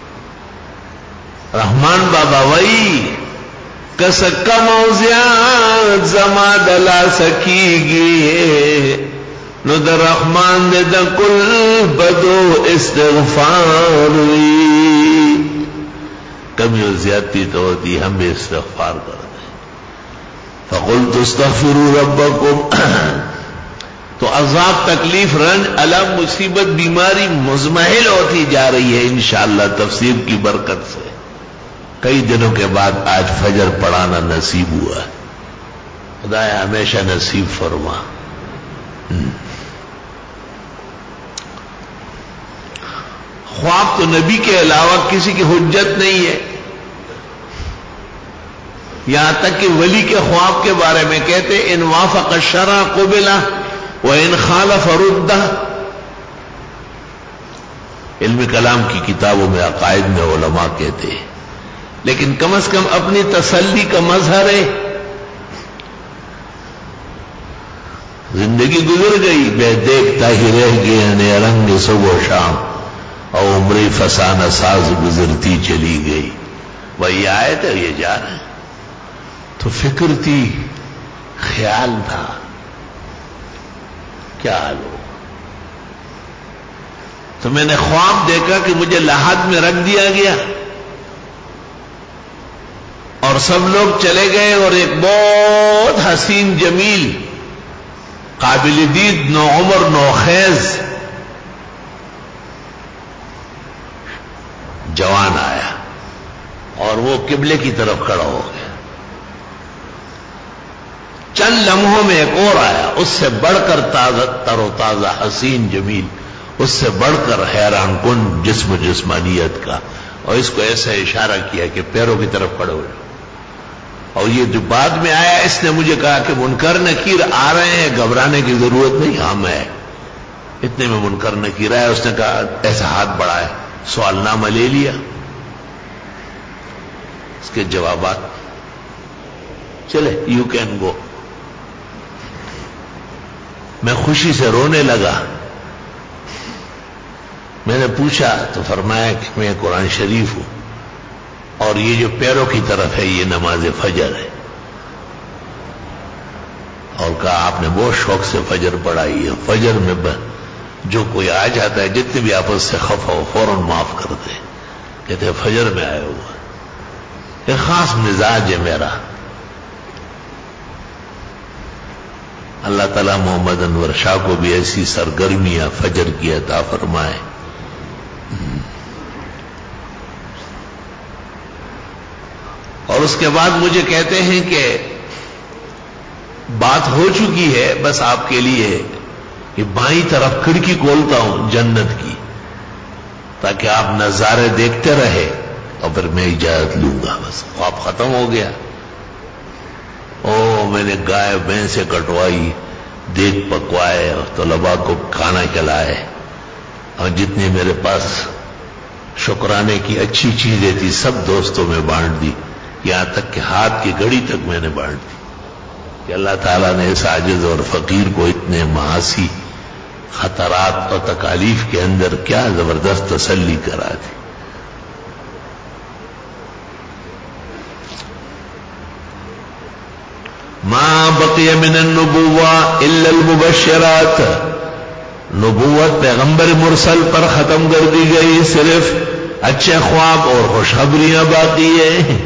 رحمان بابا وئی کسکا موزیان زما دلا سکیگی نو در رحمان دے دا کل بدو استغفار وی. کمی و زیادتی تو ہوتی ہم بھی استغفار کر دیں. فقلت استغفروا ربکم. تو عذاب تکلیف رنج علم مصیبت بیماری مزمحل ہوتی جا رہی ہے انشاءاللہ تفسیر کی برکت سے. کئی دنوں کے بعد آج فجر پڑھانا نصیب ہوا ہے. خدایا ہمیشہ نصیب فرما. خواب تو نبی کے علاوہ کسی کی حجت نہیں ہے. یہاں تک کہ ولی کے خواب کے بارے میں کہتے ان وافق الشرع قبلہ وَإِنْ خَالَفَ رُدَّهُ. علم کلام کی کتابوں میں عقائد میں علماء کہتے ہیں لیکن کم از کم اپنی تسلی کا مظہر ہے. زندگی گزر گئی بے دیکھتا ہی رہ گئے نے رنگ صبح و شام اور عمری فسانہ ساز گزرتی چلی گئی. وہی آئے تھے یہ جا رہے ہیں. تو فکر تھی خیال تھا کیا حال ہو. تو میں نے خواب دیکھا کہ مجھے لحد میں رکھ دیا گیا اور سب لوگ چلے گئے اور ایک بہت حسین جمیل قابل دید نو عمر نو خیز جوان آیا اور وہ قبلے کی طرف کھڑا ہو گیا. چند لمحوں میں ایک اور آیا اس سے بڑھ کر تر و تازہ حسین جمیل, اس سے بڑھ کر حیران کن جسم و جسمانیت کا, اور اس کو ایسا اشارہ کیا کہ پیروں کی طرف کھڑے ہو جاؤ. اور یہ جو بعد میں آیا اس نے مجھے کہا کہ منکر نکیر آ رہے ہیں, گھبرانے کی ضرورت نہیں, ہم ہے. اتنے میں منکر نکیر آیا, اس نے کہا ایسا ہاتھ بڑھایا, سوال نامہ لے لیا, اس کے جوابات چلے یو کین گو. میں خوشی سے رونے لگا. میں نے پوچھا تو فرمایا کہ میں قرآن شریف ہوں اور یہ جو پیروں کی طرف ہے یہ نماز فجر ہے. اور کہا آپ نے بہت شوق سے فجر پڑھائی ہے. فجر میں جو کوئی آ جاتا ہے جتنے بھی آپس سے خفا ہو فوراً معاف کرتے ہیں. کہتے فجر میں آئے ہوا, ایک خاص مزاج ہے میرا. اللہ تعالیٰ محمد انور شاہ کو بھی ایسی سرگرمیاں فجر کی عطا فرمائے. اور اس کے بعد مجھے کہتے ہیں کہ بات ہو چکی ہے, بس آپ کے لیے کہ بائیں طرف کھڑکی کھولتا ہوں جنت کی تاکہ آپ نظارے دیکھتے رہے اور پھر میں اجازت لوں گا. بس خواب ختم ہو گیا. میں نے گائے بھینسیں کٹوائی, دیگ پکوائے اور طلباء کو کھانا کھلائے اور جتنی میرے پاس شکرانے کی اچھی چیزیں تھی سب دوستوں میں بانٹ دی. یہاں تک کہ ہاتھ کی گھڑی تک میں نے بانٹ دی کہ اللہ تعالیٰ نے اس عاجز اور فقیر کو اتنے معاصی خطرات اور تکالیف کے اندر کیا زبردست تسلی کرا دی. ما بقی من النبوہ الا المبشرات. نبوت پیغمبر مرسل پر ختم کر دی گئی, صرف اچھے خواب اور خوشخبریاں باقی ہیں.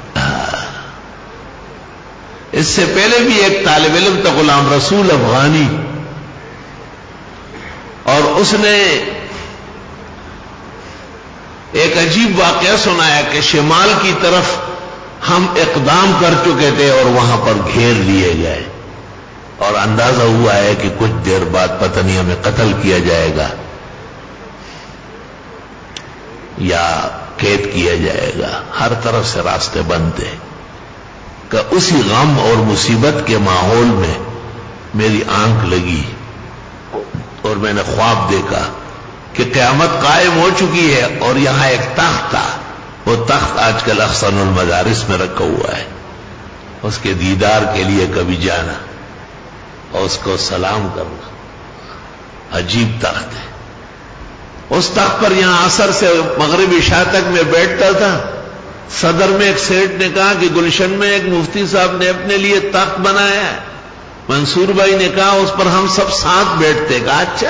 اس سے پہلے بھی ایک طالب علم تھا غلام رسول افغانی, اور اس نے ایک عجیب واقعہ سنایا کہ شمال کی طرف ہم اقدام کر چکے تھے اور وہاں پر گھیر لیے گئے اور اندازہ ہوا ہے کہ کچھ دیر بعد پتہ نہیں ہمیں قتل کیا جائے گا یا قید کیا جائے گا. ہر طرف سے راستے بند تھے. کہ اسی غم اور مصیبت کے ماحول میں میری آنکھ لگی اور میں نے خواب دیکھا کہ قیامت قائم ہو چکی ہے اور یہاں ایک تخت تھا. وہ تخت آج کل احسن المدارس میں رکھا ہوا ہے. اس کے دیدار کے لیے کبھی جانا اور اس کو سلام کرنا. عجیب تخت ہے. اس تخت پر یہاں عصر سے مغرب عشاء تک میں بیٹھتا تھا. صدر میں ایک سیٹ نے کہا کہ گلشن میں ایک مفتی صاحب نے اپنے لیے تخت بنایا ہے. منصور بھائی نے کہا اس پر ہم سب ساتھ بیٹھتے. کہا اچھا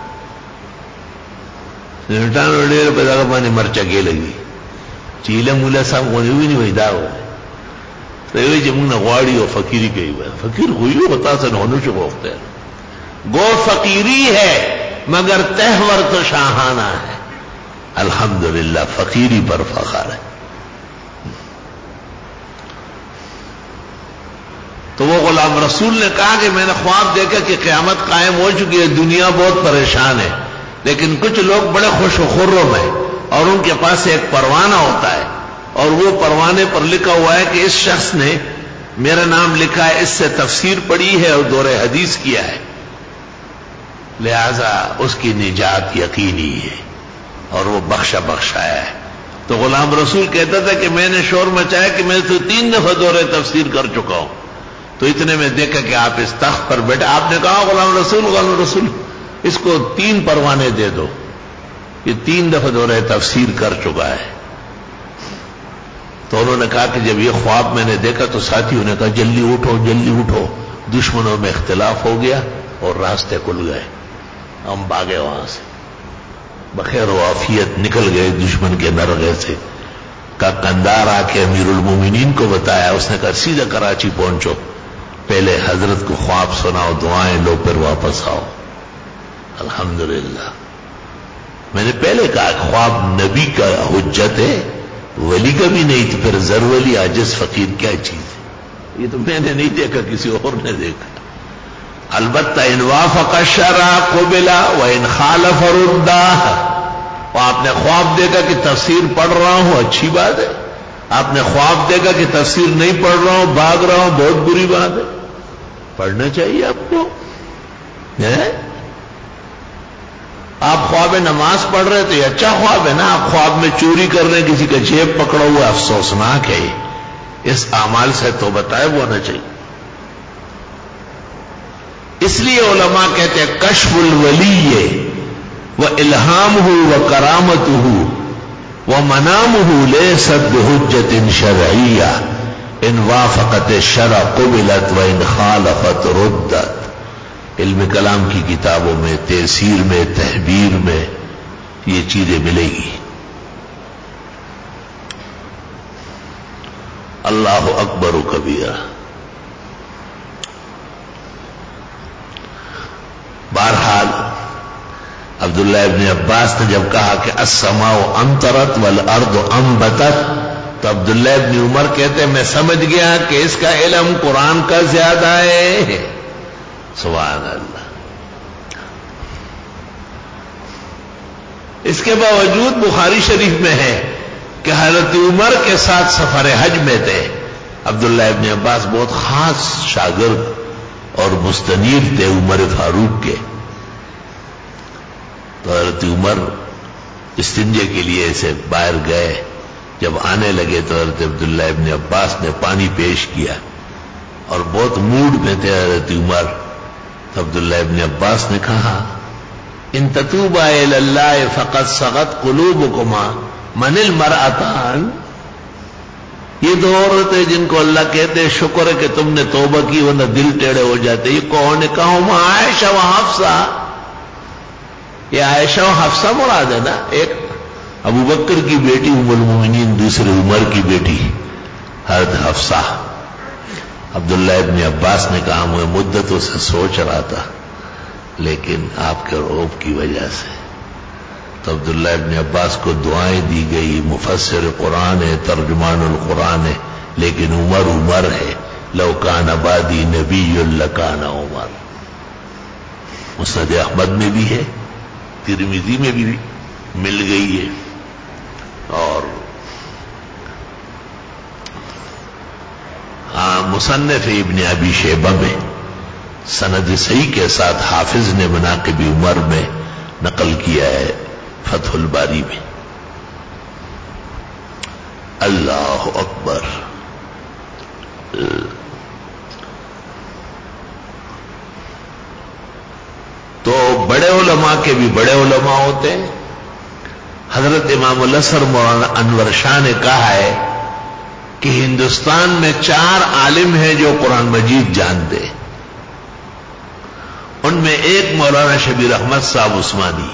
پیدا پانی مرچا کے لگی چیلے مولا صاحب کو بھی نہیں ویدا ہو تو یہ جمنا غواڑی اور فقیری کہی ہوا فقیر ہوئی ہوتا سے ہونے سے ہوتے گو فقیری ہے مگر تہور تو شاہانہ ہے. الحمدللہ فقیری پر فخر ہے. تو وہ غلام رسول نے کہا کہ میں نے خواب دیکھا کہ قیامت قائم ہو چکی ہے, دنیا بہت پریشان ہے, لیکن کچھ لوگ بڑے خوش و خرم ہیں اور ان کے پاس ایک پروانہ ہوتا ہے اور وہ پروانے پر لکھا ہوا ہے کہ اس شخص نے میرا نام لکھا ہے, اس سے تفسیر پڑھی ہے اور دور حدیث کیا ہے, لہذا اس کی نجات یقینی ہے اور وہ بخشایا ہے. تو غلام رسول کہتا تھا کہ میں نے شور مچایا کہ میں تو 3 دفعہ دور تفسیر کر چکا ہوں. تو اتنے میں دیکھا کہ آپ اس تخت پر بیٹھے. آپ نے کہا غلام رسول اس کو 3 پروانے دے دو, یہ 3 دفعہ دور تفسیر کر چکا ہے. تو انہوں نے کہا کہ جب یہ خواب میں نے دیکھا تو ساتھیوں نے کہا جلدی اٹھو. دشمنوں میں اختلاف ہو گیا اور راستے کھل گئے. ہم بھاگے وہاں سے بخیر و عافیت نکل گئے دشمن کے نرغے سے. کا قندار آ کے امیر المومنین کو بتایا. اس نے کہا سیدھا کراچی پہنچو, پہلے حضرت کو خواب سناؤ, دعائیں لو, پھر واپس آؤ. الحمدللہ میں نے پہلے کہا خواب نبی کا حجت ہے, ولی کا بھی نہیں, تو پھر زر ولی عاجز فقیر کیا چیز ہے؟ یہ تو میں نے نہیں دیکھا, کسی اور نے دیکھا. البتہ ان وافق الشرع قبل و ان خالف ردا. آپ نے خواب دیکھا کہ تفسیر پڑھ رہا ہوں, اچھی بات ہے. آپ نے خواب دیکھا کہ تفسیر نہیں پڑھ رہا ہوں, بھاگ رہا ہوں, بہت بری بات ہے. پڑھنا چاہیے آپ کو. آپ خواب نماز پڑھ رہے تو یہ اچھا خواب ہے نا. آپ خواب میں چوری کر رہے ہیں, کسی کا جیب پکڑا ہوا, افسوسناک ہے. اس اعمال سے تو بتائے وہ ہونا چاہیے. اس لیے علماء کہتے ہیں کشف الولی و الہامہ و کرامتہ و منامہ لیست بحجت شرعیہ ان وافقت الشرع قبلت و ان خالفت ردت. علم کلام کی کتابوں میں, تفسیر میں, تحبیر میں یہ چیزیں ملے گی. اللہ اکبر و کبیرہ. بہرحال عبداللہ ابن عباس نے جب کہا کہ السماء امطرت والارض انبتت, تو عبداللہ ابن عمر کہتے ہیں میں سمجھ گیا کہ اس کا علم قرآن کا زیادہ ہے. سبحان اللہ. اس کے باوجود بخاری شریف میں ہے کہ حضرت عمر کے ساتھ سفر حج میں تھے. عبداللہ ابن عباس بہت خاص شاگرد اور مستنیر تھے عمر فاروق کے. تو حضرت عمر استنجے کے لیے ایسے باہر گئے. جب آنے لگے تو حضرت عبداللہ ابن عباس نے پانی پیش کیا اور بہت موڈ میں تھے حضرت عمر. تو عبداللہ ابن عباس نے کہا ان تتوبا الی اللہ فقد صغت قلوبکما من المرأتان. یہ دو عورتیں جن کو اللہ کہتے ہیں شکر ہے کہ تم نے توبہ کی ورنہ دل ٹیڑے ہو جاتے. یہ کون ہے؟ کہا ہما عائشہ و حفصہ. یہ عائشہ و حفصہ مراد ہے نا, ایک ابو بکر کی بیٹی ام المومنین, دوسرے عمر کی بیٹی حضرت حفصہ. عبداللہ ابن عباس نے کہا میں مدتوں سے سوچ رہا تھا لیکن آپ کے رعب کی وجہ سے. تو عبداللہ ابن عباس کو دعائیں دی گئی. مفسر قرآن ہے, ترجمان القرآن ہے, لیکن عمر ہے. لو کان بعدی نبی لکان عمر. مسند احمد میں بھی ہے, ترمذی میں بھی مل گئی ہے. اور مصنف ابن ابی شیبہ میں سند صحیح کے ساتھ حافظ نے مناقب عمر میں نقل کیا ہے فتح الباری میں. اللہ اکبر. تو بڑے علماء کے بھی بڑے علماء ہوتے ہیں. حضرت امام الاثر مولانا انور شاہ نے کہا ہے کہ ہندوستان میں 4 عالم ہیں جو قرآن مجید جانتے. ان میں ایک مولانا شبیر احمد صاحب عثمانی.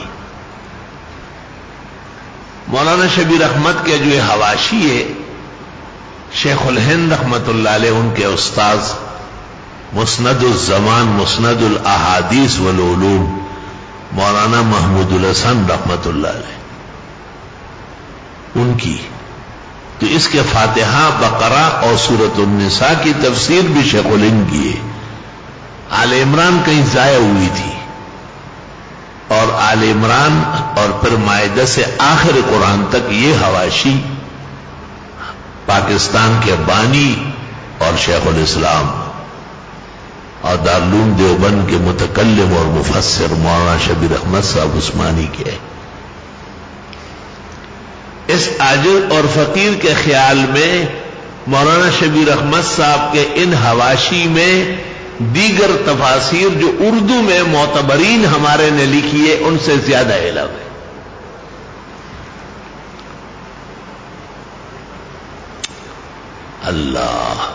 مولانا شبیر احمد کے جو حواشی ہے شیخ الہند رحمت اللہ علیہ ان کے استاذ مسند الزمان مسند الاحادیث والعلوم مولانا محمود الحسن رحمت اللہ علیہ ان کی، تو اس کے فاتحہ بقرہ اور سورۃ النساء کی تفسیر بھی شیخ الہند کی ہے. آل عمران کہیں ضائع ہوئی تھی اور آل عمران اور پھر مائدہ سے آخر قرآن تک یہ حواشی پاکستان کے بانی اور شیخ الاسلام اور دارالعلوم دیوبند کے متکلم اور مفسر مولانا شبیر احمد صاحب عثمانی کے. اس عاجز اور فقیر کے خیال میں مولانا شبیر احمد صاحب کے ان حواشی میں دیگر تفاسیر جو اردو میں معتبرین ہمارے نے لکھی ہے ان سے زیادہ علم ہے. اللہ.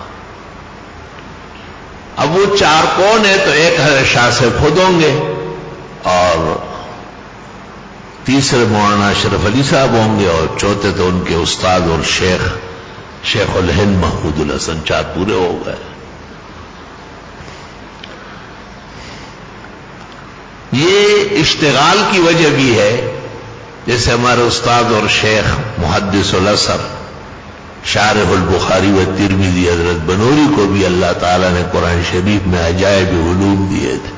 اب وہ 4 کون ہیں؟ تو ایک حضرت شاہ سے خود ہوں گے اور تیسرے مولانا اشرف علی صاحب ہوں گے اور چوتھے تو ان کے استاد اور شیخ الہند محمود الحسن. 4 پورے ہو گئے. یہ اشتغال کی وجہ بھی ہے، جیسے ہمارے استاد اور شیخ محدث الاثر شارح البخاری و ترمذی حضرت بنوری کو بھی اللہ تعالیٰ نے قرآن شریف میں عجائب علوم دیے تھے.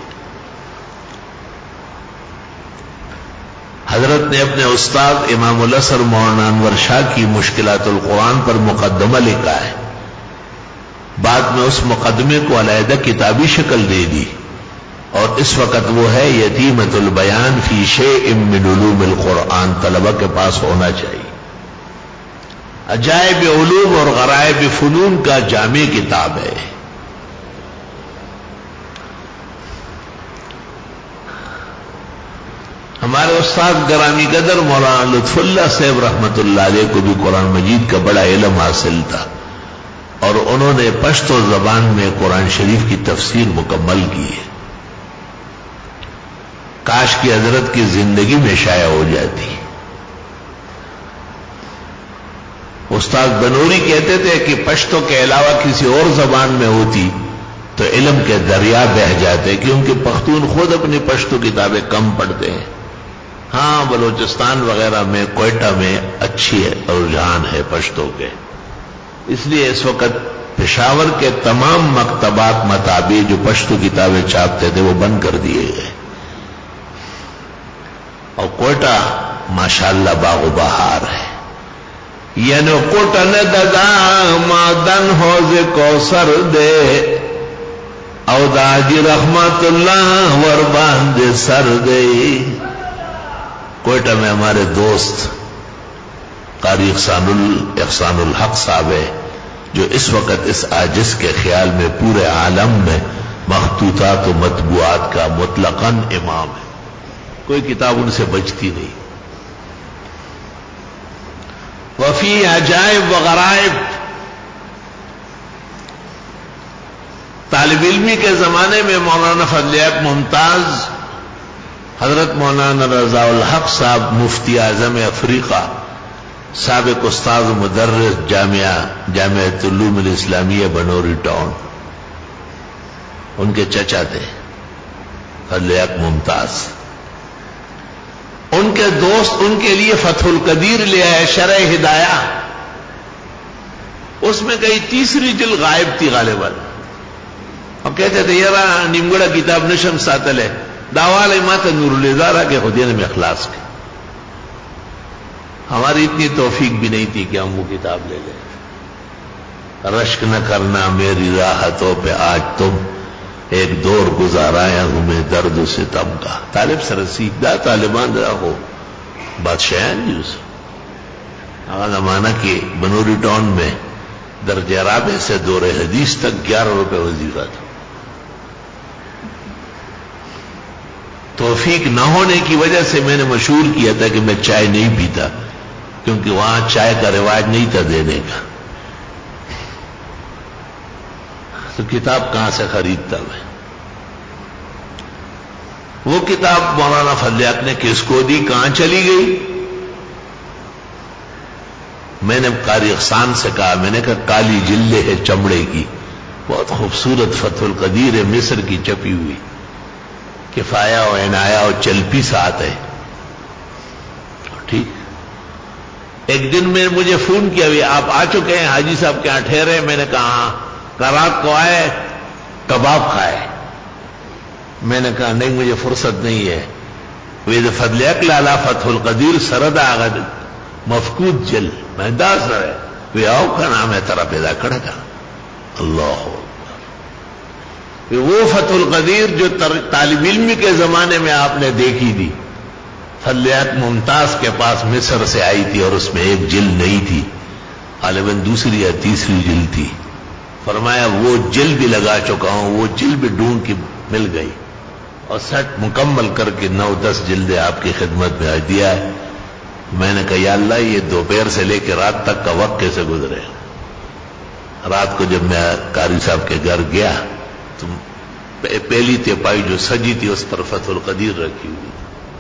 حضرت نے اپنے استاد امام الاثر مولانا انور شاہ کی مشکلات القرآن پر مقدمہ لکھا ہے. بعد میں اس مقدمے کو علیحدہ کتابی شکل دے دی اور اس وقت وہ ہے یتیمۃ البیان فی شیء من علوم القرآن. طلبہ کے پاس ہونا چاہیے. عجائب علوم اور غرائب فنون کا جامع کتاب ہے. ہمارے استاد گرامی قدر مولانا لطف اللہ صاحب رحمت اللہ علیہ کو بھی قرآن مجید کا بڑا علم حاصل تھا اور انہوں نے پشتو زبان میں قرآن شریف کی تفسیر مکمل کی ہے. کاش کی حضرت کی زندگی میں شائع ہو جاتی. استاد بنوری کہتے تھے کہ پشتو کے علاوہ کسی اور زبان میں ہوتی تو علم کے دریا بہ جاتے، کیونکہ پختون خود اپنی پشتو کتابیں کم پڑھتے ہیں. ہاں بلوچستان وغیرہ میں کوئٹہ میں اچھی رجحان ہے پشتو کے، اس لیے اس وقت پشاور کے تمام مکتبات مطابع جو پشتو کتابیں چھاپتے تھے وہ بند کر دیے گئے اور کوئٹہ ماشاءاللہ باغ و بہار ہے. یعنی کوٹا نے ددا مادن حوض کوثر دے او داجی رحمت اللہ وربان دے سر دے. کوئٹہ میں ہمارے دوست قاری احسان الحق صاحب ہے جو اس وقت اس عاجز کے خیال میں پورے عالم میں مخطوطات و مطبوعات کا مطلقاً امام ہے. کوئی کتاب ان سے بچتی نہیں. وفی عجائب و غرائب. طالب علمی کے زمانے میں مولانا فضل حق ممتاز حضرت مولانا رضا الحق صاحب مفتی اعظم افریقہ سابق استاد مدرس جامعۃ العلوم الاسلامیہ بنوری ٹاؤن، ان کے چچا تھے فضل حق ممتاز. ان کے دوست ان کے لیے فتح القدیر لے آئے شرح ہدایہ. اس میں کئی تیسری جلد غائب تھی غالباً اور کہتے تھے یار نیمگڑا کتاب نشم ساتل ہے داوال مات نور الزارہ کے خدین میں اخلاص کے. ہماری اتنی توفیق بھی نہیں تھی کہ ہم وہ کتاب لے لیں. رشک نہ کرنا میری راحتوں پہ آج تم، ایک دور گزارایا ہوں میں درد و ستم کا. طالب سره سیدھا طالبان راہو بادشاہان جیس آغا زمانہ کی بنوری ٹاؤن میں درجہ رابع سے دور حدیث تک 11 روپے وظیفہ تھا. توفیق نہ ہونے کی وجہ سے میں نے مشہور کیا تھا کہ میں چائے نہیں پیتا، کیونکہ وہاں چائے کا رواج نہیں تھا دینے کا. تو کتاب کہاں سے خریدتا میں؟ وہ کتاب مولانا فضل حق نے کس کو دی، کہاں چلی گئی؟ میں نے قاری احسان سے کہا، میں نے کہا کالی جلد ہے چمڑے کی، بہت خوبصورت فتح القدیر ہے مصر کی چھپی ہوئی، کفایہ و عنایہ اور چلپی ساتھ ہے. ٹھیک. ایک دن میں مجھے فون کیا، آپ آ چکے ہیں حاجی صاحب کے یہاں ٹھہرے؟ میں نے کہا ہاں. رات کو آئے کباب کھائے؟ میں نے کہا نہیں مجھے فرصت نہیں ہے. وید فضل حق لالا فتح القدیر سرد آغد مفقود جل میں داس رہے وی آؤ کا نام ہے ترا پیدا کڑا کا. اللہ وہ فتح القدیر جو طالب علمی کے زمانے میں آپ نے دیکھی تھی، فضل حق ممتاز کے پاس مصر سے آئی تھی اور اس میں ایک جلد نہیں تھی، غالباً دوسری یا تیسری جلد تھی. فرمایا وہ جلد بھی لگا چکا ہوں، وہ جلد بھی ڈھونڈ کی مل گئی اور سیٹ مکمل کر کے 9-10 جلدیں آپ کی خدمت میں دیا ہے. میں نے کہا یا اللہ یہ دوپہر سے لے کے رات تک کا وقت کیسے گزرے؟ رات کو جب میں قاری صاحب کے گھر گیا تو پہلی تیپائی جو سجی تھی اس پر فتح القدیر رکھی ہوئی،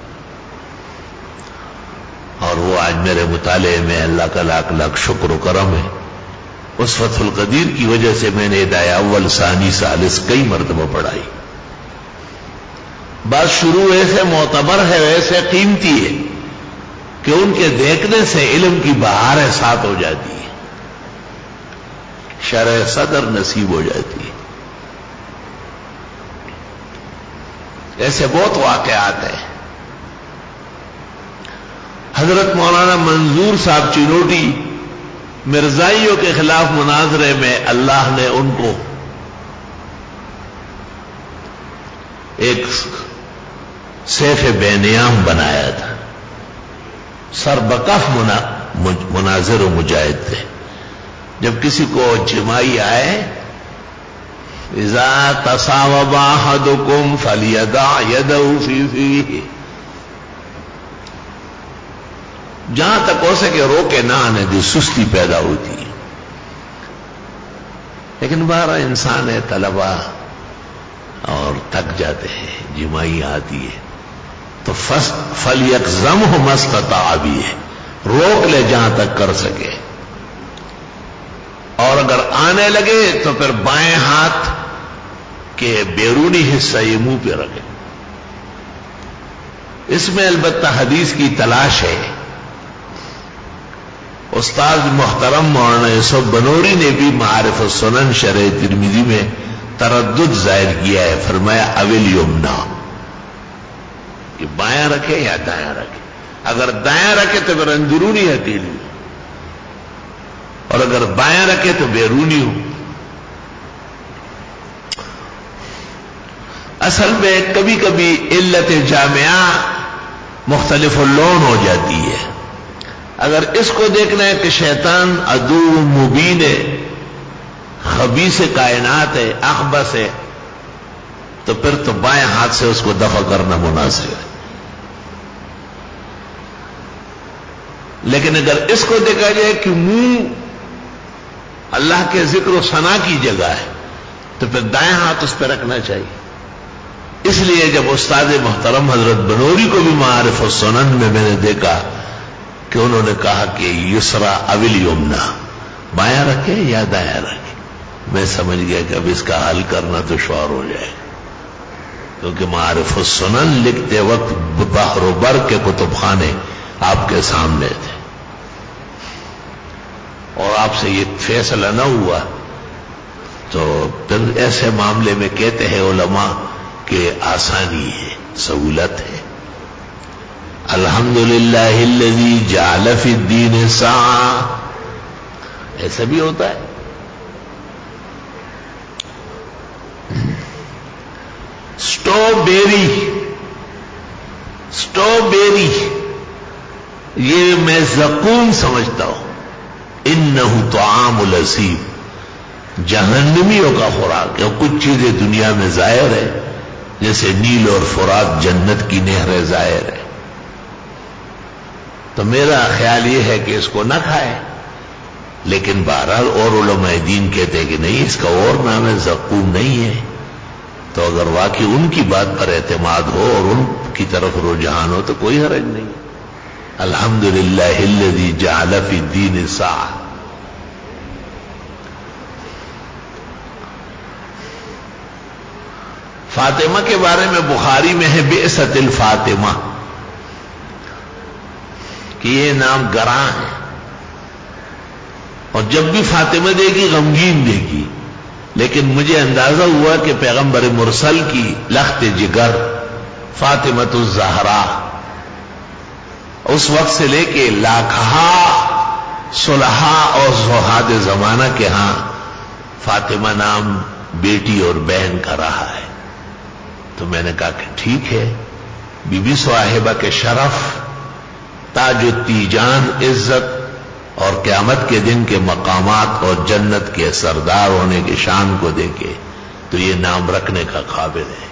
اور وہ آج میرے مطالعے میں اللہ کا لاکھ لاکھ شکر و کرم ہے. اس فتح القدیر کی وجہ سے میں نے ہدایہ اول ثانی ثالث کئی مرتبہ پڑھائی. بات شروع ایسے معتبر ہے، ایسے قیمتی ہے کہ ان کے دیکھنے سے علم کی بہاریں ساتھ ہو جاتی ہے، شرح صدر نصیب ہو جاتی ہے. ایسے بہت واقعات ہیں. حضرت مولانا منظور صاحب چنوٹی مرزائیوں کے خلاف مناظرے میں اللہ نے ان کو ایک سیف بے نیام بنایا تھا. سربکف مناظر و مجاہد تھے. جب کسی کو جمائی آئے، اذا تصاوب احدکم فلیضع یدہ فی فیہ، جہاں تک ہو سکے روکے نہ آنے دی، سستی پیدا ہوتی ہے. لیکن بارہ انسان ہے، طلبہ اور تھک جاتے ہیں، جمائی آتی ہے تو فلیقزمہ ما استطاع بھی ہے، روک لے جہاں تک کر سکے. اور اگر آنے لگے تو پھر بائیں ہاتھ کے بیرونی حصہ یہ منہ پہ رکھے. اس میں البتہ حدیث کی تلاش ہے. استاد محترم مولانا یوسف بنوری نے بھی معارف السنن شرح ترمذی میں تردد ظاہر کیا ہے. فرمایا اویل یمنا، کہ بایاں رکھے یا دایاں رکھے. اگر دایاں رکھے تو پھر اندرونی ہتھیلی، اور اگر بایاں رکھے تو بیرونی ہو. اصل میں کبھی کبھی علت جامعہ مختلف اللون ہو جاتی ہے. اگر اس کو دیکھنا ہے کہ شیطان عدو مبین ہے، خبیث کائنات ہے، اخبث ہے، تو پھر تو بائیں ہاتھ سے اس کو دفع کرنا مناسب ہے. لیکن اگر اس کو دیکھا جائے کہ منہ اللہ کے ذکر و ثنا کی جگہ ہے تو پھر دائیں ہاتھ اس پہ رکھنا چاہیے. اس لیے جب استاد محترم حضرت بنوری کو بھی معارف السنن میں نے دیکھا کہ انہوں نے کہا کہ یسرا اویل یمنا، بایاں رکھے یا دایاں رکھے، میں سمجھ گیا کہ اب اس کا حل کرنا دشوار ہو جائے، کیونکہ معارف السنن لکھتے وقت بحر و بر کے کتب خانے آپ کے سامنے تھے، اور آپ سے یہ فیصلہ نہ ہوا تو پھر ایسے معاملے میں کہتے ہیں علماء کہ آسانی ہے، سہولت ہے. الحمدللہ الذی جعل فی الدین سعہ، ایسا بھی ہوتا ہے. اسٹرابیری یہ میں زقوم سمجھتا ہوں. انہ طعام الاسیم، جہنمیوں کا خوراک ہے. اور کچھ چیزیں دنیا میں ظاہر ہے، جیسے نیل اور فرات جنت کی نہریں ظاہر ہے. تو میرا خیال یہ ہے کہ اس کو نہ کھائے. لیکن بہرحال اور علماء دین کہتے ہیں کہ نہیں، اس کا اور نام ہے، زقوم نہیں ہے. تو اگر واقعی ان کی بات پر اعتماد ہو اور ان کی طرف رجحان ہو تو کوئی حرج نہیں. الحمدللہ الذی جعل فی الدین سعہ. فاطمہ کے بارے میں بخاری میں ہے بعثت الفاطمہ، کہ یہ نام گراں ہے، اور جب بھی فاطمہ دے گی غمگین دے گی. لیکن مجھے اندازہ ہوا کہ پیغمبر مرسل کی لخت جگر فاطمۃ الزہرا اس وقت سے لے کے لاکھا صلحاء اور زہاد زمانہ کے ہاں فاطمہ نام بیٹی اور بہن کا رہا ہے. تو میں نے کہا کہ ٹھیک ہے، بی بی صاحبہ کے شرف، تاج التیجان عزت اور قیامت کے دن کے مقامات اور جنت کے سردار ہونے کی شان کو دیکھے تو یہ نام رکھنے کا قابل ہے.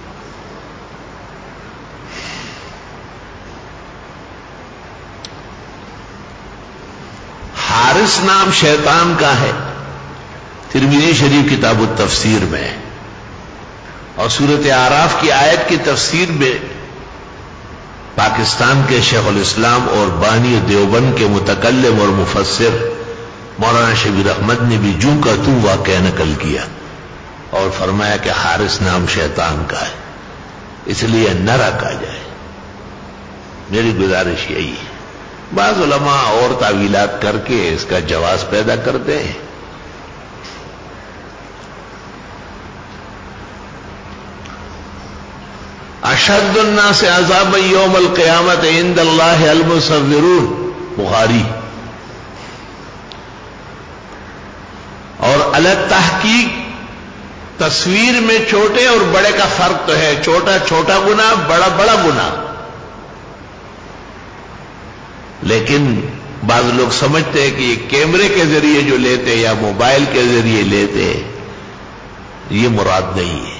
حارث نام شیطان کا ہے، ترمذی شریف کتاب التفسیر میں. اور سورۃ اعراف کی آیت کی تفسیر میں پاکستان کے شیخ الاسلام اور بانی دیوبند کے متکلم اور مفسر مولانا شبیر احمد نے بھی جو کا تو واقعہ نقل کیا اور فرمایا کہ حارث نام شیطان کا ہے، اس لیے نہ رکھا جائے. میری گزارش یہی ہے. بعض علماء اور تعویلات کر کے اس کا جواز پیدا کرتے ہیں. اشد الناس عذابا یوم القیامت عند اللہ المصورون، بخاری. اور الگ تحقیق تصویر میں چھوٹے اور بڑے کا فرق تو ہے، چھوٹا چھوٹا گناہ، بڑا بڑا گناہ. لیکن بعض لوگ سمجھتے ہیں کہ یہ کیمرے کے ذریعے جو لیتے یا موبائل کے ذریعے لیتے، یہ مراد نہیں ہے.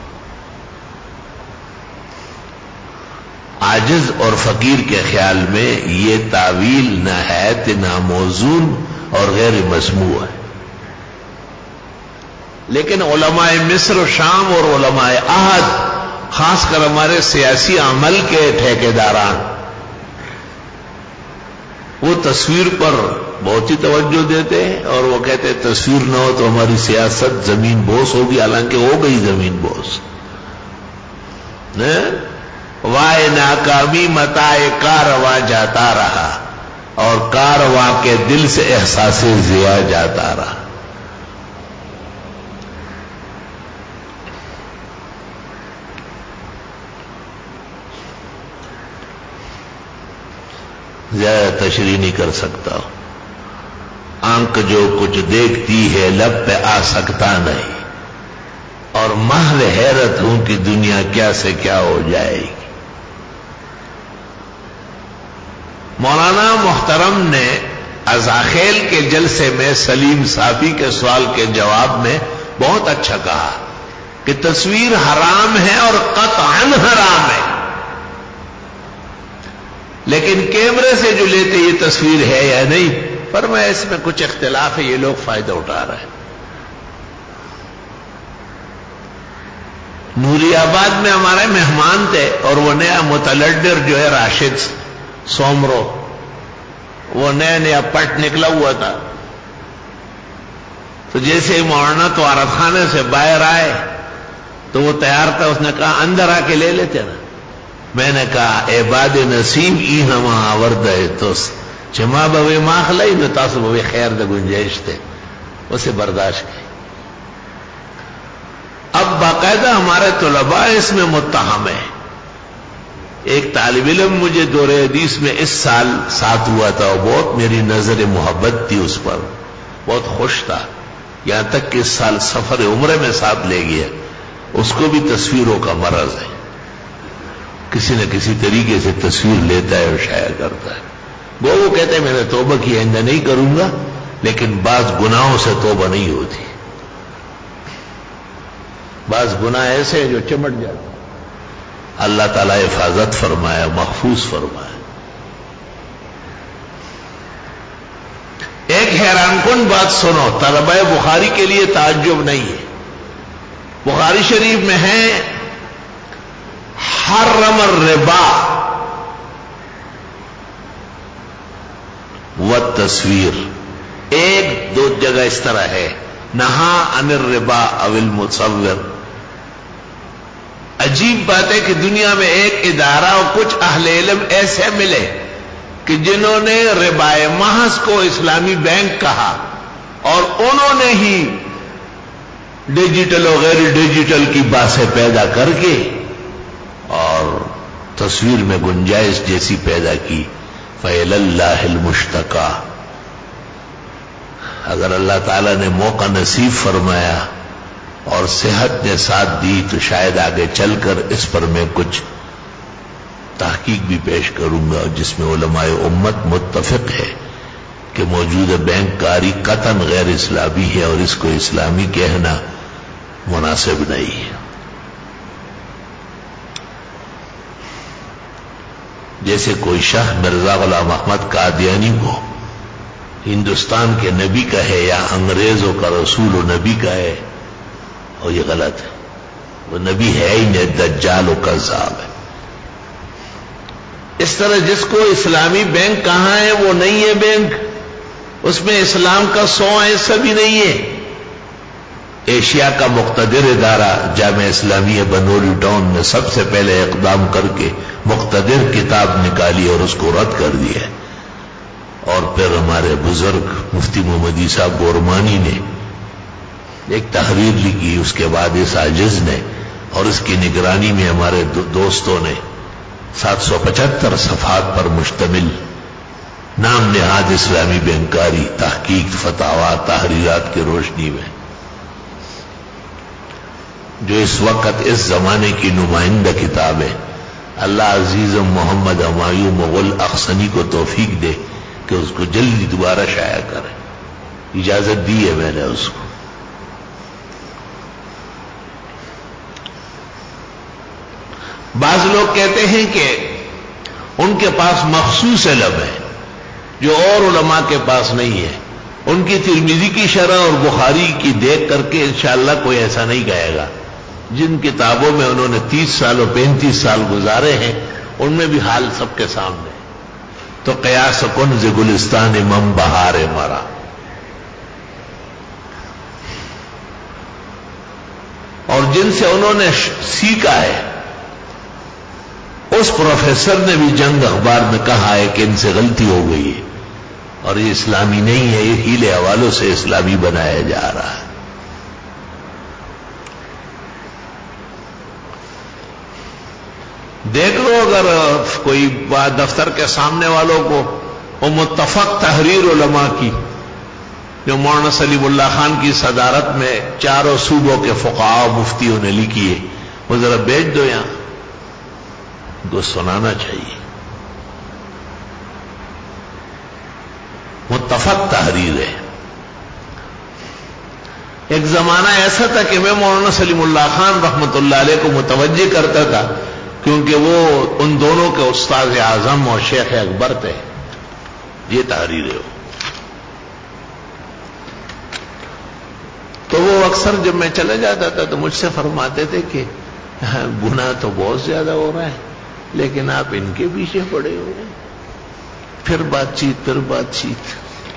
عاجز اور فقیر کے خیال میں یہ تعویل نہایت ناموزون اور غیر مسموع ہے. لیکن علماء مصر و شام اور علماء عہد، خاص کر ہمارے سیاسی عمل کے ٹھیکیداران، وہ تصویر پر بہت ہی توجہ دیتے ہیں اور وہ کہتے ہیں تصویر نہ ہو تو ہماری سیاست زمین بوس ہوگی، حالانکہ ہو گئی زمین بوس. وائے ناکامی متاع کارواں جاتا رہا اور کارواں کے دل سے احساس ضیاء جاتا رہا. زیادہ تشریح نہیں کر سکتا. آنکھ جو کچھ دیکھتی ہے لب پہ آ سکتا نہیں، اور محض حیرت ہوں کہ دنیا کیا سے کیا ہو جائے گی. مولانا محترم نے ازاخیل کے جلسے میں سلیم صافی کے سوال کے جواب میں بہت اچھا کہا کہ تصویر حرام ہے اور قطعاً حرام ہے، لیکن کیمرے سے جو لیتے یہ تصویر ہے یا نہیں، فرمایا اس میں کچھ اختلاف ہے، یہ لوگ فائدہ اٹھا رہے ہیں. نوری آباد میں ہمارے مہمان تھے اور وہ نیا متلڈر جو ہے راشد سومرو، وہ نیا نیا پٹ نکلا ہوا تھا. تو جیسے مولانا تو عرب خانے سے باہر آئے تو وہ تیار تھا، اس نے کہا اندر آ کے لے لیتے نا. میں نے کہا اے باد نصیب ای ہما آورد ہے تو جمع بوے ماخلائی نہ تاسو بوے خیر دا گنجائش تھے، اسے برداشت کی. اب باقاعدہ ہمارے طلباء اس میں متہم ہیں. ایک طالب علم مجھے دور حدیث میں اس سال ساتھ ہوا تھا اور بہت میری نظر محبت تھی اس پر، بہت خوش تھا، یہاں تک کہ اس سال سفر عمرے میں ساتھ لے گیا. اس کو بھی تصویروں کا مرض ہے، کسی نہ کسی طریقے سے تصویر لیتا ہے اور شائع کرتا ہے۔ وہ کہتے ہیں میں نے توبہ کی، آئندہ نہیں کروں گا، لیکن بعض گناہوں سے توبہ نہیں ہوتی۔ بعض گناہ ایسے ہیں جو چمٹ جاتے ہیں۔ اللہ تعالیٰ حفاظت فرمایا، محفوظ فرمایا۔ ایک حیران کن بات سنو، طلبہ بخاری کے لیے تعجب نہیں ہے۔ بخاری شریف میں ہے حرم الربا والتصویر، ایک دو جگہ اس طرح ہے، نہا عن الربا او المصور۔ عجیب بات ہے کہ دنیا میں ایک ادارہ اور کچھ اہل علم ایسے ملے کہ جنہوں نے ربا محض کو اسلامی بینک کہا، اور انہوں نے ہی ڈیجیٹل اور غیر ڈیجیٹل کی باتیں پیدا کر کے اور تصویر میں گنجائش جیسی پیدا کی۔ فَإِلَى اللَّهِ الْمُشْتَكَى۔ اگر اللہ تعالیٰ نے موقع نصیب فرمایا اور صحت نے ساتھ دی تو شاید آگے چل کر اس پر میں کچھ تحقیق بھی پیش کروں گا، جس میں علماء امت متفق ہے کہ موجودہ بینک کاری قطعاً غیر اسلامی ہے اور اس کو اسلامی کہنا مناسب نہیں ہے۔ جیسے کوئی شاہ مرزا غلام احمد قادیانی کو ہندوستان کے نبی کہے یا انگریزوں کا رسول و نبی کہے، اور یہ غلط ہے، وہ نبی ہے ہی نہیں، دجال و کذاب ہے۔ اس طرح جس کو اسلامی بینک کہاں ہے وہ نہیں ہے بینک، اس میں اسلام کا 100% بھی نہیں ہے۔ ایشیا کا مقتدر ادارہ جامعہ اسلامیہ بنوری ٹاؤن نے سب سے پہلے اقدام کر کے مقتدر کتاب نکالی اور اس کو رد کر دیا، اور پھر ہمارے بزرگ مفتی محمد عیسیٰ بورمانی نے ایک تحریر لکھی، اس کے بعد اس عاجز نے، اور اس کی نگرانی میں ہمارے دوستوں نے 775 صفحات پر مشتمل نام نہاد اسلامی بینکاری تحقیق فتاوا تحریرات کی روشنی میں، جو اس وقت اس زمانے کی نمائندہ کتاب ہے۔ اللہ عزیز محمد ہمایوں مغل اخسنی کو توفیق دے کہ اس کو جلدی دوبارہ شائع کرے، اجازت دی ہے میں نے اس کو۔ بعض لوگ کہتے ہیں کہ ان کے پاس مخصوص علم ہے جو اور علماء کے پاس نہیں ہے، ان کی ترمذی کی شرح اور بخاری کی دیکھ کر کے انشاءاللہ کوئی ایسا نہیں کہے گا۔ جن کتابوں میں انہوں نے 30 سال اور 35 سال گزارے ہیں ان میں بھی حال سب کے سامنے ہے۔ تو قیاس کن ز گلستان مم بہار مرا، اور جن سے انہوں نے سیکھا ہے اس پروفیسر نے بھی جنگ اخبار میں کہا ہے کہ ان سے غلطی ہو گئی ہے اور یہ اسلامی نہیں ہے، یہ ہیلے حوالوں سے اسلامی بنایا جا رہا ہے۔ دیکھ لو اگر کوئی دفتر کے سامنے والوں کو وہ متفق تحریر علماء کی جو مولانا سلیم اللہ خان کی صدارت میں چاروں صوبوں کے فقہاء مفتیوں نے لکھی ہے، وہ ذرا بیچ دو یہاں، کو سنانا چاہیے۔ متفق تحریر ہے۔ ایک زمانہ ایسا تھا کہ میں مولانا سلیم اللہ خان رحمت اللہ علیہ کو متوجہ کرتا تھا کیونکہ وہ ان دونوں کے استاد اعظم اور شیخ اکبر تھے۔ یہ تحریر ہے۔ تو وہ اکثر جب میں چلا جاتا تھا تو مجھ سے فرماتے تھے کہ گناہ تو بہت زیادہ ہو رہا ہے لیکن آپ ان کے پیچھے پڑے ہو رہے ہیں، پھر بات چیت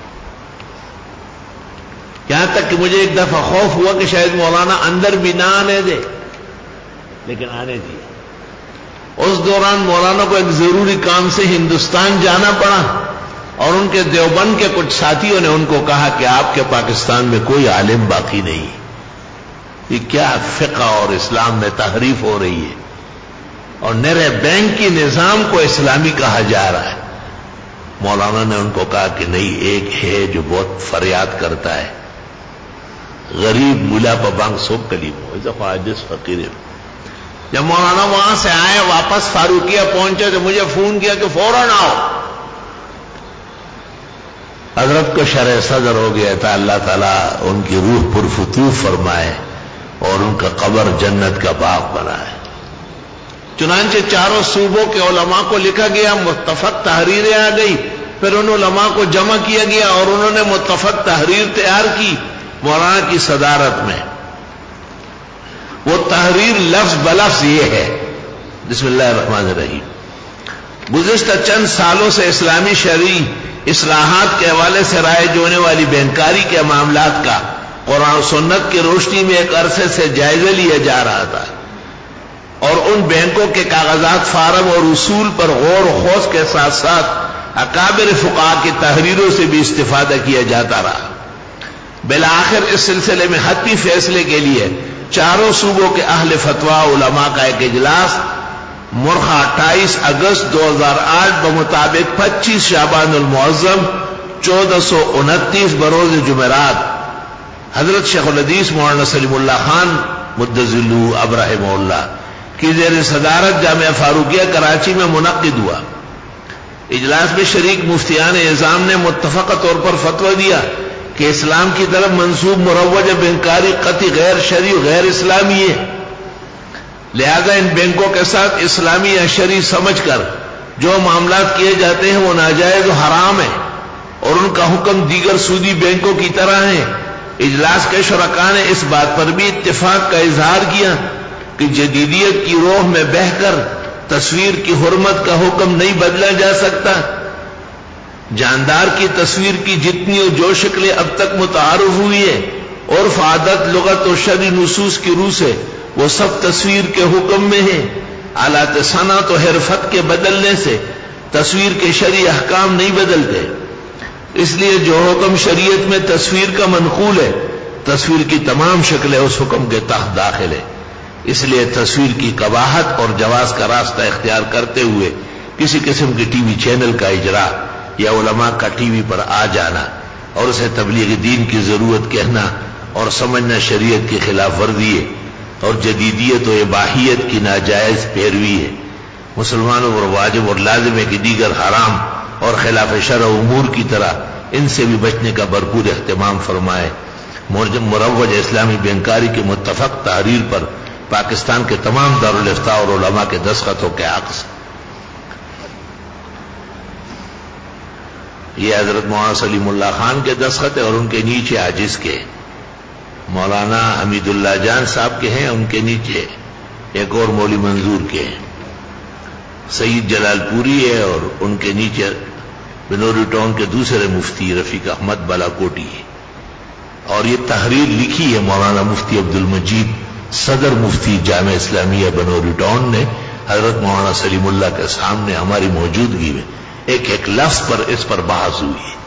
یہاں تک کہ مجھے ایک دفعہ خوف ہوا کہ شاید مولانا اندر بھی نہ آنے دے، لیکن آنے دیا۔ اس دوران مولانا کو ایک ضروری کام سے ہندوستان جانا پڑا اور ان کے دیوبند کے کچھ ساتھیوں نے ان کو کہا کہ آپ کے پاکستان میں کوئی عالم باقی نہیں، یہ کیا فقہ اور اسلام میں تحریف ہو رہی ہے اور نرے بینک کی نظام کو اسلامی کہا جا رہا ہے۔ مولانا نے ان کو کہا کہ نہیں، ایک ہے جو بہت فریاد کرتا ہے، غریب ملا پا بانگ سوک کلیم ہو ایسا خواجس فقیر. جب مولانا وہاں سے آئے واپس فاروقیہ پہنچے تو مجھے فون کیا کہ فوراً آؤ. حضرت کو شرح صدر ہو گیا تھا اللہ تعالیٰ ان کی روح پرفتوح فرمائے اور ان کا قبر جنت کا باغ بنائے. چنانچہ چاروں صوبوں کے علماء کو لکھا گیا, متفق تحریریں آ گئی, پھر ان علماء کو جمع کیا گیا اور انہوں نے متفق تحریر تیار کی مولانا کی صدارت میں. وہ تحریر لفظ بلفظ یہ ہے, بسم اللہ الرحمن الرحیم. گزشتہ چند سالوں سے اسلامی شرعی اصلاحات کے حوالے سے رائج ہونے والی بینکاری کے معاملات کا قرآن و سنت کی روشنی میں ایک عرصے سے جائزہ لیا جا رہا تھا اور ان بینکوں کے کاغذات فارم اور اصول پر غور و خوض کے ساتھ ساتھ اکابر فقہاء کی تحریروں سے بھی استفادہ کیا جاتا رہا. بالآخر اس سلسلے میں حتمی فیصلے کے لیے چاروں صوبوں کے اہل فتویٰ علماء کا ایک اجلاس مرخہ 28 اگست 2008 بمطابق 25 شعبان المعظم 1429 بروز جمعرات حضرت شیخ الحدیث مولانا سلیم اللہ خان مدظلو اب رحمہ اللہ کی زیر صدارت جامعہ فاروقیہ کراچی میں منعقد ہوا. اجلاس میں شریک مفتیان اعظام نے متفقہ طور پر فتویٰ دیا کہ اسلام کی طرف منسوب مروجہ بینکاری قطعی غیر شرعی غیر اسلامی ہے, لہذا ان بینکوں کے ساتھ اسلامی یا شرعی سمجھ کر جو معاملات کیے جاتے ہیں وہ ناجائز و حرام ہیں اور ان کا حکم دیگر سودی بینکوں کی طرح ہے. اجلاس کے شرکاء نے اس بات پر بھی اتفاق کا اظہار کیا کہ جدیدیت کی روح میں بہہ کر تصویر کی حرمت کا حکم نہیں بدلا جا سکتا. جاندار کی تصویر کی جتنی اور جو شکلیں اب تک متعارف ہوئی ہے عرف عادت لغت اور شرعی نصوص کی روح سے وہ سب تصویر کے حکم میں ہیں. آلات صنعت و حرفت کے بدلنے سے تصویر کے شرعی احکام نہیں بدلتے. اس لیے جو حکم شریعت میں تصویر کا منقول ہے تصویر کی تمام شکلیں اس حکم کے تحت داخل ہے. اس لیے تصویر کی قباحت اور جواز کا راستہ اختیار کرتے ہوئے کسی قسم کے ٹی وی چینل کا اجرا یا علماء کا ٹی وی پر آ جانا اور اسے تبلیغ دین کی ضرورت کہنا اور سمجھنا شریعت کی خلاف ورزی ہے اور جدیدیت و اباحیت کی ناجائز پیروی ہے. مسلمانوں پر واجب اور لازم ہے کہ دیگر حرام اور خلاف شرع امور کی طرح ان سے بھی بچنے کا بھرپور اہتمام فرمائے. مروج اسلامی بینکاری کے متفق تحریر پر پاکستان کے تمام دارالافتاء اور علماء کے دستخطوں کے عکس یہ حضرت مولانا سلیم اللہ خان کے دستخط ہے اور ان کے نیچے عاجز کے مولانا حمید اللہ جان صاحب کے ہیں, ان کے نیچے ایک اور مولوی منظور کے ہیں, سید جلال پوری ہے اور ان کے نیچے بنوری ٹاؤن کے دوسرے مفتی رفیق احمد بالاکوٹی ہے. اور یہ تحریر لکھی ہے مولانا مفتی عبد المجید صدر مفتی جامعہ اسلامیہ بنوری ٹاؤن نے حضرت مولانا سلیم اللہ کے سامنے ہماری موجودگی میں ایک ایک لفظ پر اس پر بحث ہوئی ہے.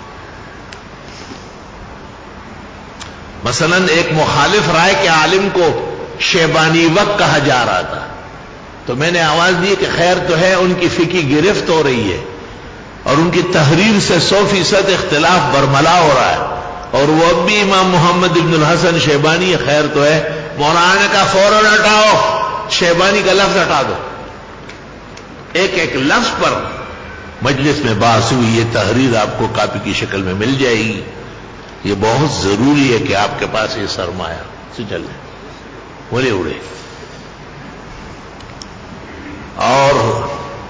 مثلا ایک مخالف رائے کے عالم کو شیبانی وقت کہا جا رہا تھا تو میں نے آواز دی کہ خیر تو ہے, ان کی فقہی گرفت ہو رہی ہے اور ان کی تحریر سے 100% اختلاف برملا ہو رہا ہے اور وہ اب بھی امام محمد ابن الحسن شیبانی, خیر تو ہے. مولانا نے کہا فوراً ہٹاؤ, شیبانی کا لفظ ہٹا دو. ایک ایک لفظ پر مجلس میں بحث ہوئی. یہ تحریر آپ کو کاپی کی شکل میں مل جائے گی. یہ بہت ضروری ہے کہ آپ کے پاس یہ سرمایہ سے چلے بولے اڑے. اور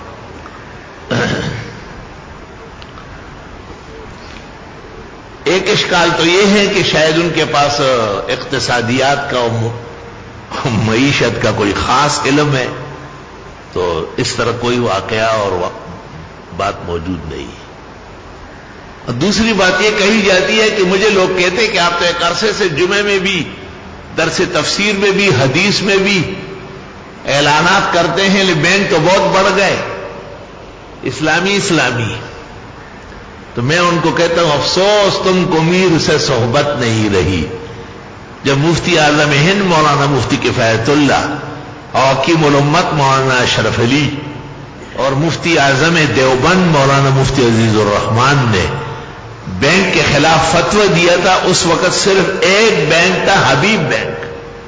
ایک اشکال تو یہ ہے کہ شاید ان کے پاس اقتصادیات کا معیشت کا کوئی خاص علم ہے, تو اس طرح کوئی واقعہ اور بات موجود نہیں. اور دوسری بات یہ کہی جاتی ہے کہ مجھے لوگ کہتے کہ آپ تو ایک عرصے سے جمعے میں بھی درس تفسیر میں بھی حدیث میں بھی اعلانات کرتے ہیں, لیکن بینک تو بہت بڑھ گئے اسلامی. تو میں ان کو کہتا ہوں افسوس تم کو میر سے صحبت نہیں رہی. جب مفتی اعظم ہند مولانا مفتی کفایت اللہ اور حکیم الامت مولانا اشرف علی اور مفتی اعظم دیوبند مولانا مفتی عزیز الرحمان نے بینک کے خلاف فتوی دیا تھا اس وقت صرف ایک بینک تھا، حبیب بینک،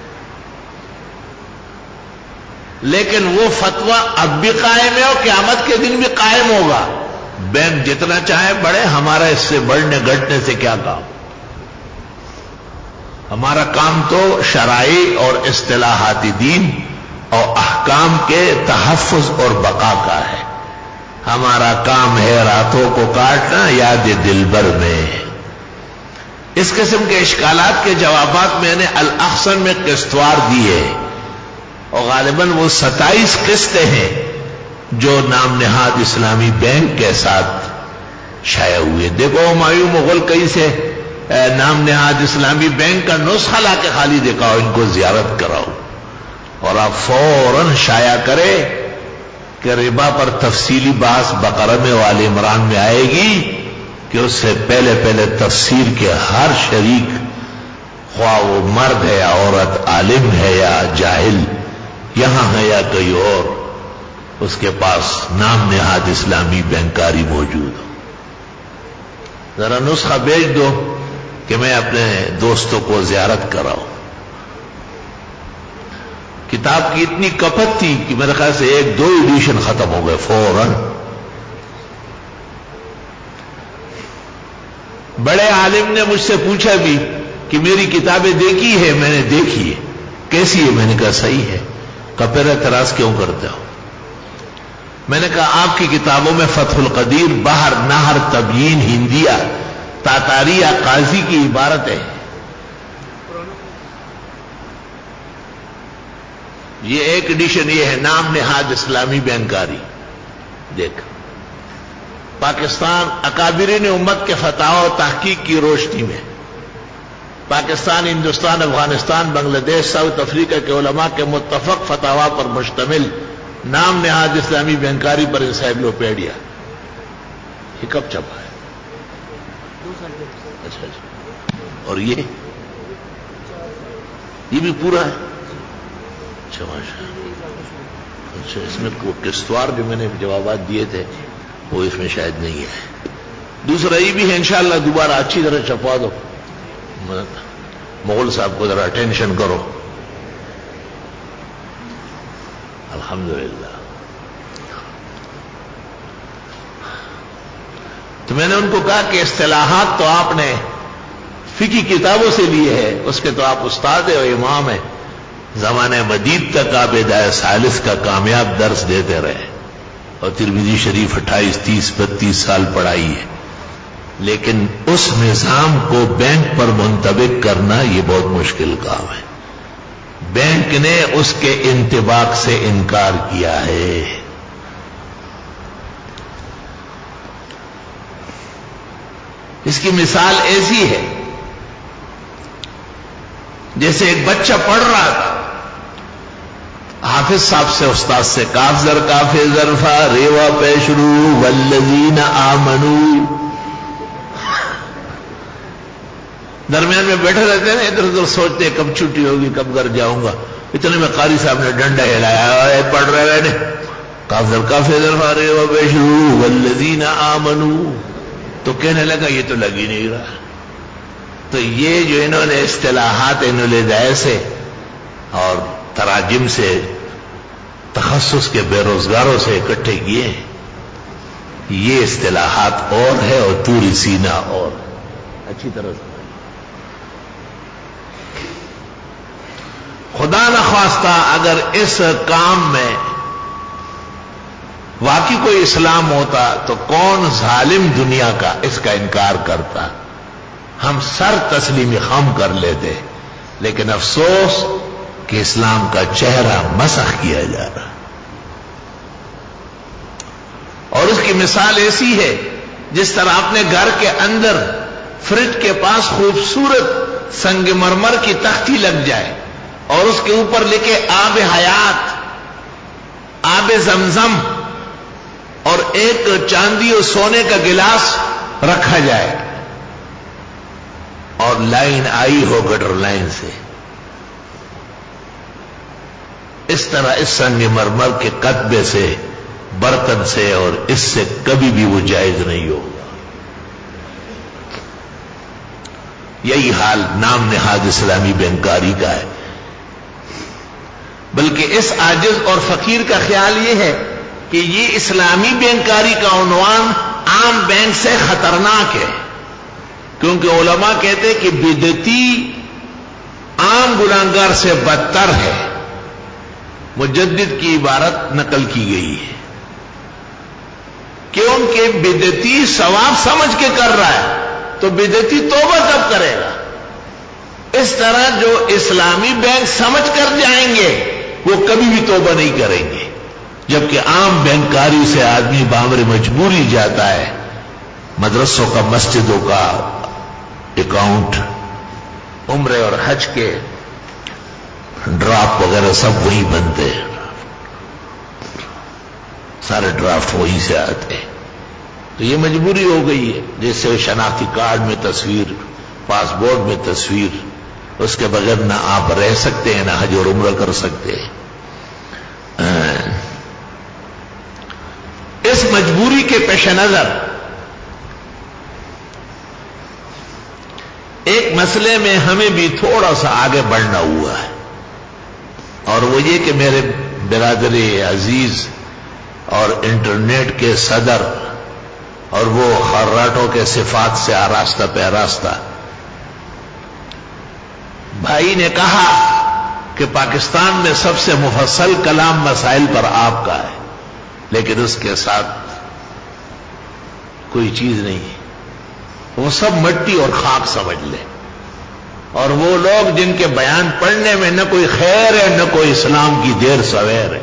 لیکن وہ فتوی اب بھی قائم ہے اور قیامت کے دن بھی قائم ہوگا. بینک جتنا چاہے بڑھے، ہمارا اس سے بڑھنے گھٹنے سے کیا کام؟ ہمارا کام تو شرائع اور اصطلاحات دین اور احکام کے تحفظ اور بقا کا ہے. ہمارا کام ہے راتوں کو کاٹنا یاد دلبر میں. اس قسم کے اشکالات کے جوابات میں نے الاحسن میں قسطوار دیے اور غالباً وہ 27 قسطیں ہیں جو نام نہاد اسلامی بینک کے ساتھ شائع ہوئے. دیکھو ہمایوں مغل کئی سے نام نہاد اسلامی بینک کا نسخہ لا کے خالی دکھاؤ، ان کو زیارت کراؤ اور آپ فوراً شائع کرے کہ ربا پر تفصیلی بحث بقرہ میں وآل عمران میں آئے گی کہ اس سے پہلے پہلے تفسیر کے ہر شریک، خواہ وہ مرد ہے یا عورت، عالم ہے یا جاہل، یہاں ہے یا کہیں اور، اس کے پاس نام نہاد اسلامی بینکاری موجود ہو. ذرا نسخہ بھیج دو کہ میں اپنے دوستوں کو زیارت کراؤں. کتاب کی اتنی کپت تھی کہ میرے خیال سے 1-2 ایڈیشن ختم ہو گئے فوراً. بڑے عالم نے مجھ سے پوچھا بھی کہ میری کتابیں دیکھی ہے؟ میں نے دیکھی ہے. کیسی ہے؟ میں نے کہا صحیح ہے. کہا پھر اعتراض کیوں کرتے ہو؟ میں نے کہا آپ کی کتابوں میں فتح القدیر، بحر، نہر، تبیین، ہندیہ، تاتاریہ، قاضی کی عبارتیں. یہ ایک ایڈیشن یہ ہے نام نہاد اسلامی بینکاری. دیکھ، پاکستان اکابرین امت کے فتاوی و تحقیق کی روشنی میں پاکستان، ہندوستان، افغانستان، بنگلہ دیش، ساؤتھ افریقہ کے علماء کے متفق فتاوی پر مشتمل نام نہاد اسلامی بینکاری پر انسائکلوپیڈیا. یہ کب چھپا ہے؟ اچھا. اور یہ بھی پورا ہے؟ اچھا ماشاء. اچھا، اس میں قسطوار جو میں نے جوابات دیے تھے وہ اس میں شاید نہیں ہے. دوسرا یہ بھی ہے، انشاءاللہ دوبارہ اچھی طرح چھپا دو. مغل صاحب کو ذرا اٹینشن کرو. الحمدللہ. تو میں نے ان کو کہا کہ اصطلاحات تو آپ نے فقہی کتابوں سے لیے ہیں، اس کے تو آپ استاد ہیں اور امام ہیں. زمانہ مدید تک آپ ہدایہ ثالث کا کامیاب درس دیتے رہے اور ترمذی شریف 28، 30، 32 سال پڑھائی ہے. لیکن اس نظام کو بینک پر منطبق کرنا یہ بہت مشکل کام ہے. بینک نے اس کے انطباق سے انکار کیا ہے. اس کی مثال ایسی ہے جیسے ایک بچہ پڑھ رہا تھا، حافظ صاحب سے، استاد سے، کاف زر کاف ظرفا ریوا پیشرو والذین آمنو. درمیان میں بیٹھے رہتے ہیں، ادھر ادھر سوچتے کب چھٹی ہوگی، کب گھر جاؤں گا. اتنے میں قاری صاحب نے ڈنڈا ہلایا، پڑھ رہے ہیں کاف زر کاف ظرفا ریوا پیشرو والذین آمنو. تو کہنے لگا یہ تو لگ ہی نہیں رہا. تو یہ جو انہوں نے اصطلاحات انولیدائے سے اور تراجم سے، تخصص کے بے روزگاروں سے اکٹھے کیے، یہ اصطلاحات اور ہے اور طور سینہ اور. اچھی طرح سے خدا نخواستہ اگر اس کام میں واقعی کوئی اسلام ہوتا تو کون ظالم دنیا کا اس کا انکار کرتا؟ ہم سر تسلیم خم کر لیتے. لیکن افسوس کہ اسلام کا چہرہ مسخ کیا جا رہا. اور اس کی مثال ایسی ہے جس طرح اپنے گھر کے اندر فریج کے پاس خوبصورت سنگ مرمر کی تختی لگ جائے اور اس کے اوپر لکھے آب حیات، آب زمزم، اور ایک چاندی اور سونے کا گلاس رکھا جائے اور لائن آئی ہو گٹر لائن سے. اس طرح اس سنگ مرمر کے کتبے سے، برتن سے اور اس سے کبھی بھی وہ جائز نہیں ہوگا. یہی حال نام نہاد اسلامی بینکاری کا ہے. بلکہ اس عاجز اور فقیر کا خیال یہ ہے کہ یہ اسلامی بینکاری کا عنوان عام بینک سے خطرناک ہے، کیونکہ علماء کہتے ہیں کہ بدعتی عام گناہگار سے بدتر ہے. مجدد کی عبارت نقل کی گئی ہے، کیونکہ بدعتی ثواب سمجھ کے کر رہا ہے تو بدعتی توبہ کب کرے گا؟ اس طرح جو اسلامی بینک سمجھ کر جائیں گے وہ کبھی بھی توبہ نہیں کریں گے، جبکہ عام بینکاری سے آدمی بامر مجبوری جاتا ہے. مدرسوں کا، مسجدوں کا اکاؤنٹ، عمرے اور حج کے ڈرافٹ وغیرہ سب وہی بنتے ہیں، سارے ڈرافٹ وہی سے آتے ہیں. تو یہ مجبوری ہو گئی ہے. جیسے شناختی کارڈ میں تصویر، پاسپورٹ میں تصویر، اس کے بغیر نہ آپ رہ سکتے ہیں، نہ حج اور عمرہ کر سکتے ہیں. اس مجبوری کے پیش نظر ایک مسئلے میں ہمیں بھی تھوڑا سا آگے بڑھنا ہوا ہے، اور وہ یہ کہ میرے برادر عزیز اور انٹرنیٹ کے صدر اور وہ خراٹوں کے صفات سے آراستہ پیراستہ بھائی نے کہا کہ پاکستان میں سب سے مفصل کلام مسائل پر آپ کا ہے، لیکن اس کے ساتھ کوئی چیز نہیں ہے، وہ سب مٹی اور خاک سمجھ لے. اور وہ لوگ جن کے بیان پڑھنے میں نہ کوئی خیر ہے، نہ کوئی اسلام کی دیر سویر ہے.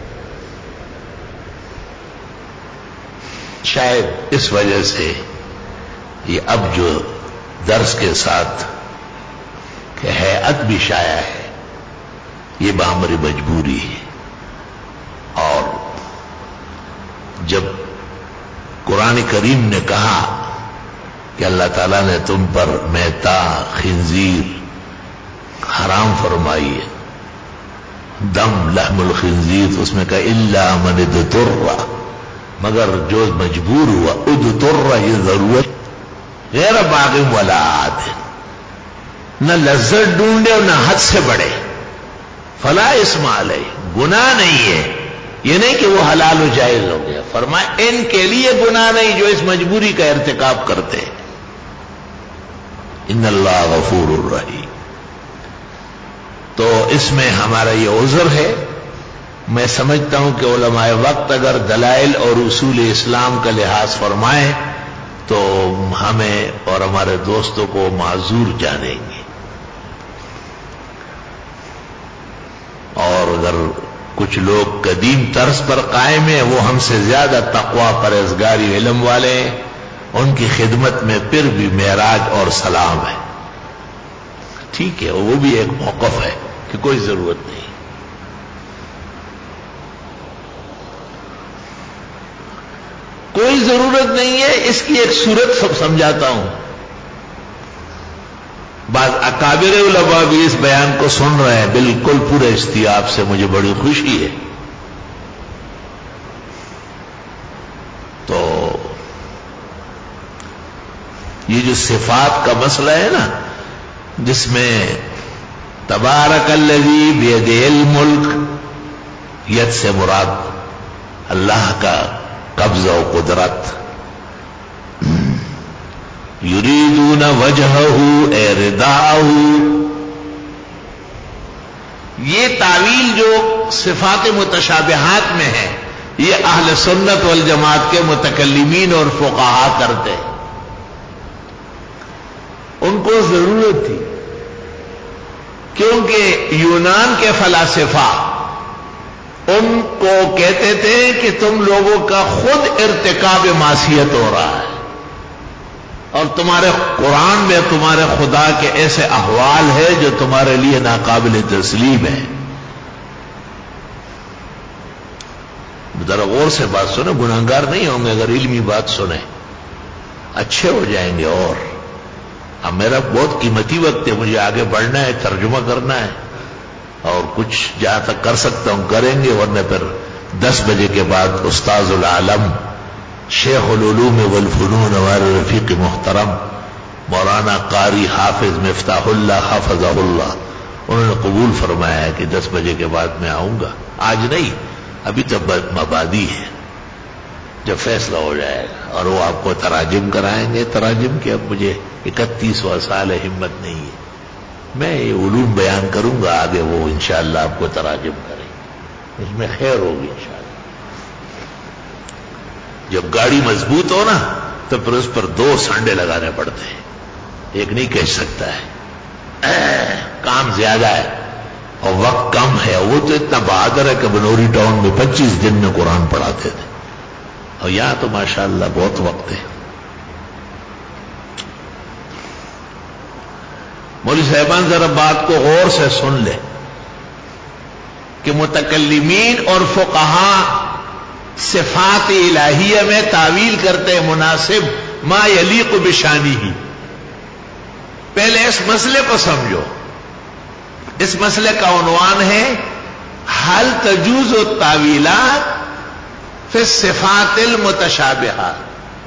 شاید اس وجہ سے یہ اب جو درس کے ساتھ کہ ہیئت بھی شائع ہے، یہ بامری مجبوری ہے. اور جب قرآن کریم نے کہا کہ اللہ تعالیٰ نے تم پر میتا، خنزیر حرام فرمائی ہے، دم لحم الخنزیر، تو اس میں کہا الا من اضطر، مگر جو مجبور ہوا. اضطر یہ ضرورت، غیر باغ ولا عاد، نہ لذت ڈھونڈے اور نہ حد سے بڑھے. فلا اسم علیہ، گناہ نہیں ہے. یہ نہیں کہ وہ حلال و جائز ہو گیا، فرمایا ان کے لیے گناہ نہیں جو اس مجبوری کا ارتکاب کرتے. ان اللہ غفور الرحیم. تو اس میں ہمارا یہ عذر ہے. میں سمجھتا ہوں کہ علماء وقت اگر دلائل اور اصول اسلام کا لحاظ فرمائیں تو ہمیں اور ہمارے دوستوں کو معذور جانیں گے. اور اگر کچھ لوگ قدیم طرز پر قائم ہیں، وہ ہم سے زیادہ تقوی، پرہیزگاری، علم والے ہیں، ان کی خدمت میں پھر بھی معراج اور سلام ہے. ٹھیک ہے، وہ بھی ایک موقف ہے کہ کوئی ضرورت نہیں. کوئی ضرورت نہیں ہے. اس کی ایک صورت سب سمجھاتا ہوں. بعض اکابر علماء بھی اس بیان کو سن رہے ہیں بالکل پورے استیاب سے، مجھے بڑی خوشی ہے. تو یہ جو صفات کا مسئلہ ہے نا، جس میں تبارک الذی بیدہ الملک، ید سے مراد اللہ کا قبضہ و قدرت، یریدون وجہہ اے رداءہ، یہ تعویل جو صفات متشابہات میں ہے یہ اہل سنت والجماعت کے متکلمین اور فقہا کرتے ہیں. ان کو ضرورت تھی، کیونکہ یونان کے فلاسفہ ان کو کہتے تھے کہ تم لوگوں کا خود ارتکاب معصیت ہو رہا ہے، اور تمہارے قرآن میں تمہارے خدا کے ایسے احوال ہے جو تمہارے لیے ناقابل تسلیم ہے. ذرا غور سے بات سنیں، گناہگار نہیں ہوں گے اگر علمی بات سنیں، اچھے ہو جائیں گے. اور اب میرا بہت قیمتی وقت ہے، مجھے آگے بڑھنا ہے، ترجمہ کرنا ہے، اور کچھ جہاں تک کر سکتا ہوں کریں گے، ورنہ پھر 10 بجے کے بعد استاذ العالم شیخ العلوم والفنون ہمارے رفیق محترم مولانا قاری حافظ مفتاح اللہ حافظہ اللہ، انہوں نے قبول فرمایا ہے کہ 10 بجے کے بعد میں آؤں گا. آج نہیں، ابھی تک مبادی ہے، جب فیصلہ ہو جائے گا. اور وہ آپ کو تراجم کرائیں گے. تراجم کے اب مجھے 31واں سال ہے، ہمت نہیں ہے. میں یہ علوم بیان کروں گا، آگے وہ انشاءاللہ آپ کو تراجم کریں، اس میں خیر ہوگی انشاءاللہ. جب گاڑی مضبوط ہو نا تو پھر اس پر 2 سانڈے لگانے پڑتے ہیں، ایک نہیں کہہ سکتا ہے. کام زیادہ ہے اور وقت کم ہے. وہ تو اتنا بہادر ہے کہ بنوری ٹاؤن میں 25 دن میں قرآن پڑھاتے تھے، اور یہاں تو ماشاءاللہ بہت وقت ہے. مولوی صاحبان ذرا بات کو غور سے سن لے کہ متکلمین اور فقہاء صفات الہیہ میں تعویل کرتے مناسب ما یلیق بشانی ہی. پہلے اس مسئلے کو سمجھو. اس مسئلے کا عنوان ہے حل تجوز التاویلات فی الصفات المتشابہات.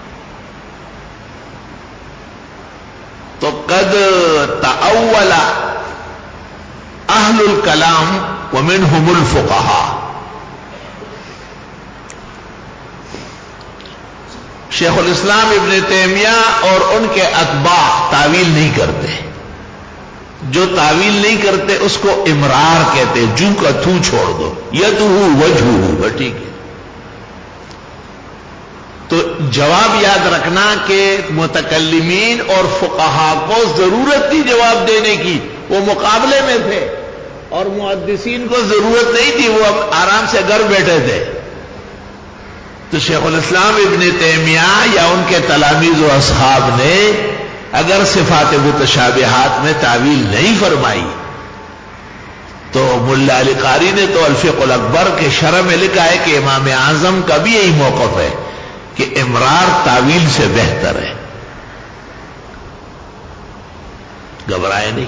تو قد تأول اہل الکلام ومنہم الفقہاء. شیخ الاسلام ابن تیمیہ اور ان کے اتباع تعویل نہیں کرتے. جو تعویل نہیں کرتے اس کو امرار کہتے، جو کا تو چھوڑ دو. یدہ وجہہ، ٹھیک ہے. تو جواب یاد رکھنا کہ متکلمین اور فقہاء کو ضرورت تھی جواب دینے کی، وہ مقابلے میں تھے، اور محدثین کو ضرورت نہیں تھی، وہ آرام سے گھر بیٹھے تھے. تو شیخ الاسلام ابن تیمیہ یا ان کے تلاميذ و اصحاب نے اگر صفات متشابہات میں تعویل نہیں فرمائی تو ملا علی قاری نے تو الفقہ الاکبر کے شرح میں لکھا ہے کہ امام اعظم کا بھی یہی موقف ہے کہ امرار تعویل سے بہتر ہے. گھبرائے نہیں.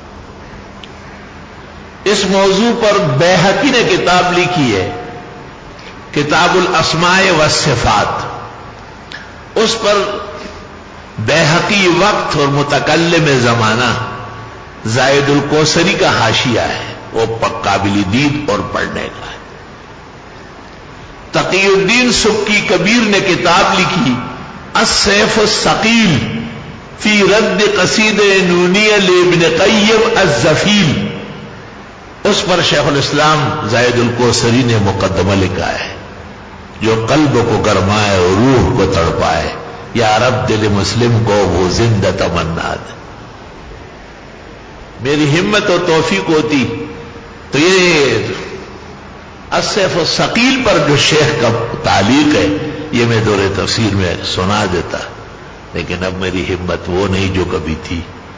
اس موضوع پر بیہقی نے کتاب لکھی ہے، کتاب الاسماء والصفات. اس پر بیہقی وقت اور متکلم زمانہ زائد الکوثری کا حاشیہ ہے، وہ قابل دید اور پڑھنے کا ہے. تقی الدین سبکی کبیر نے کتاب لکھی السیف الثقیل فی رد قصید نونیہ لابن قیم الزفیل. اس پر شیخ الاسلام زائد الکوثری نے مقدمہ لکھا ہے جو قلب کو گرمائے اور روح کو تڑپائے. یا رب دل مسلم کو وہ زندہ تمنا دے. میری ہمت اور توفیق ہوتی تو یہ السیف الثقیل پر جو شیخ کا تعلیق ہے یہ میں دور تفسیر میں سنا دیتا، لیکن اب میری ہمت وہ نہیں جو کبھی تھی.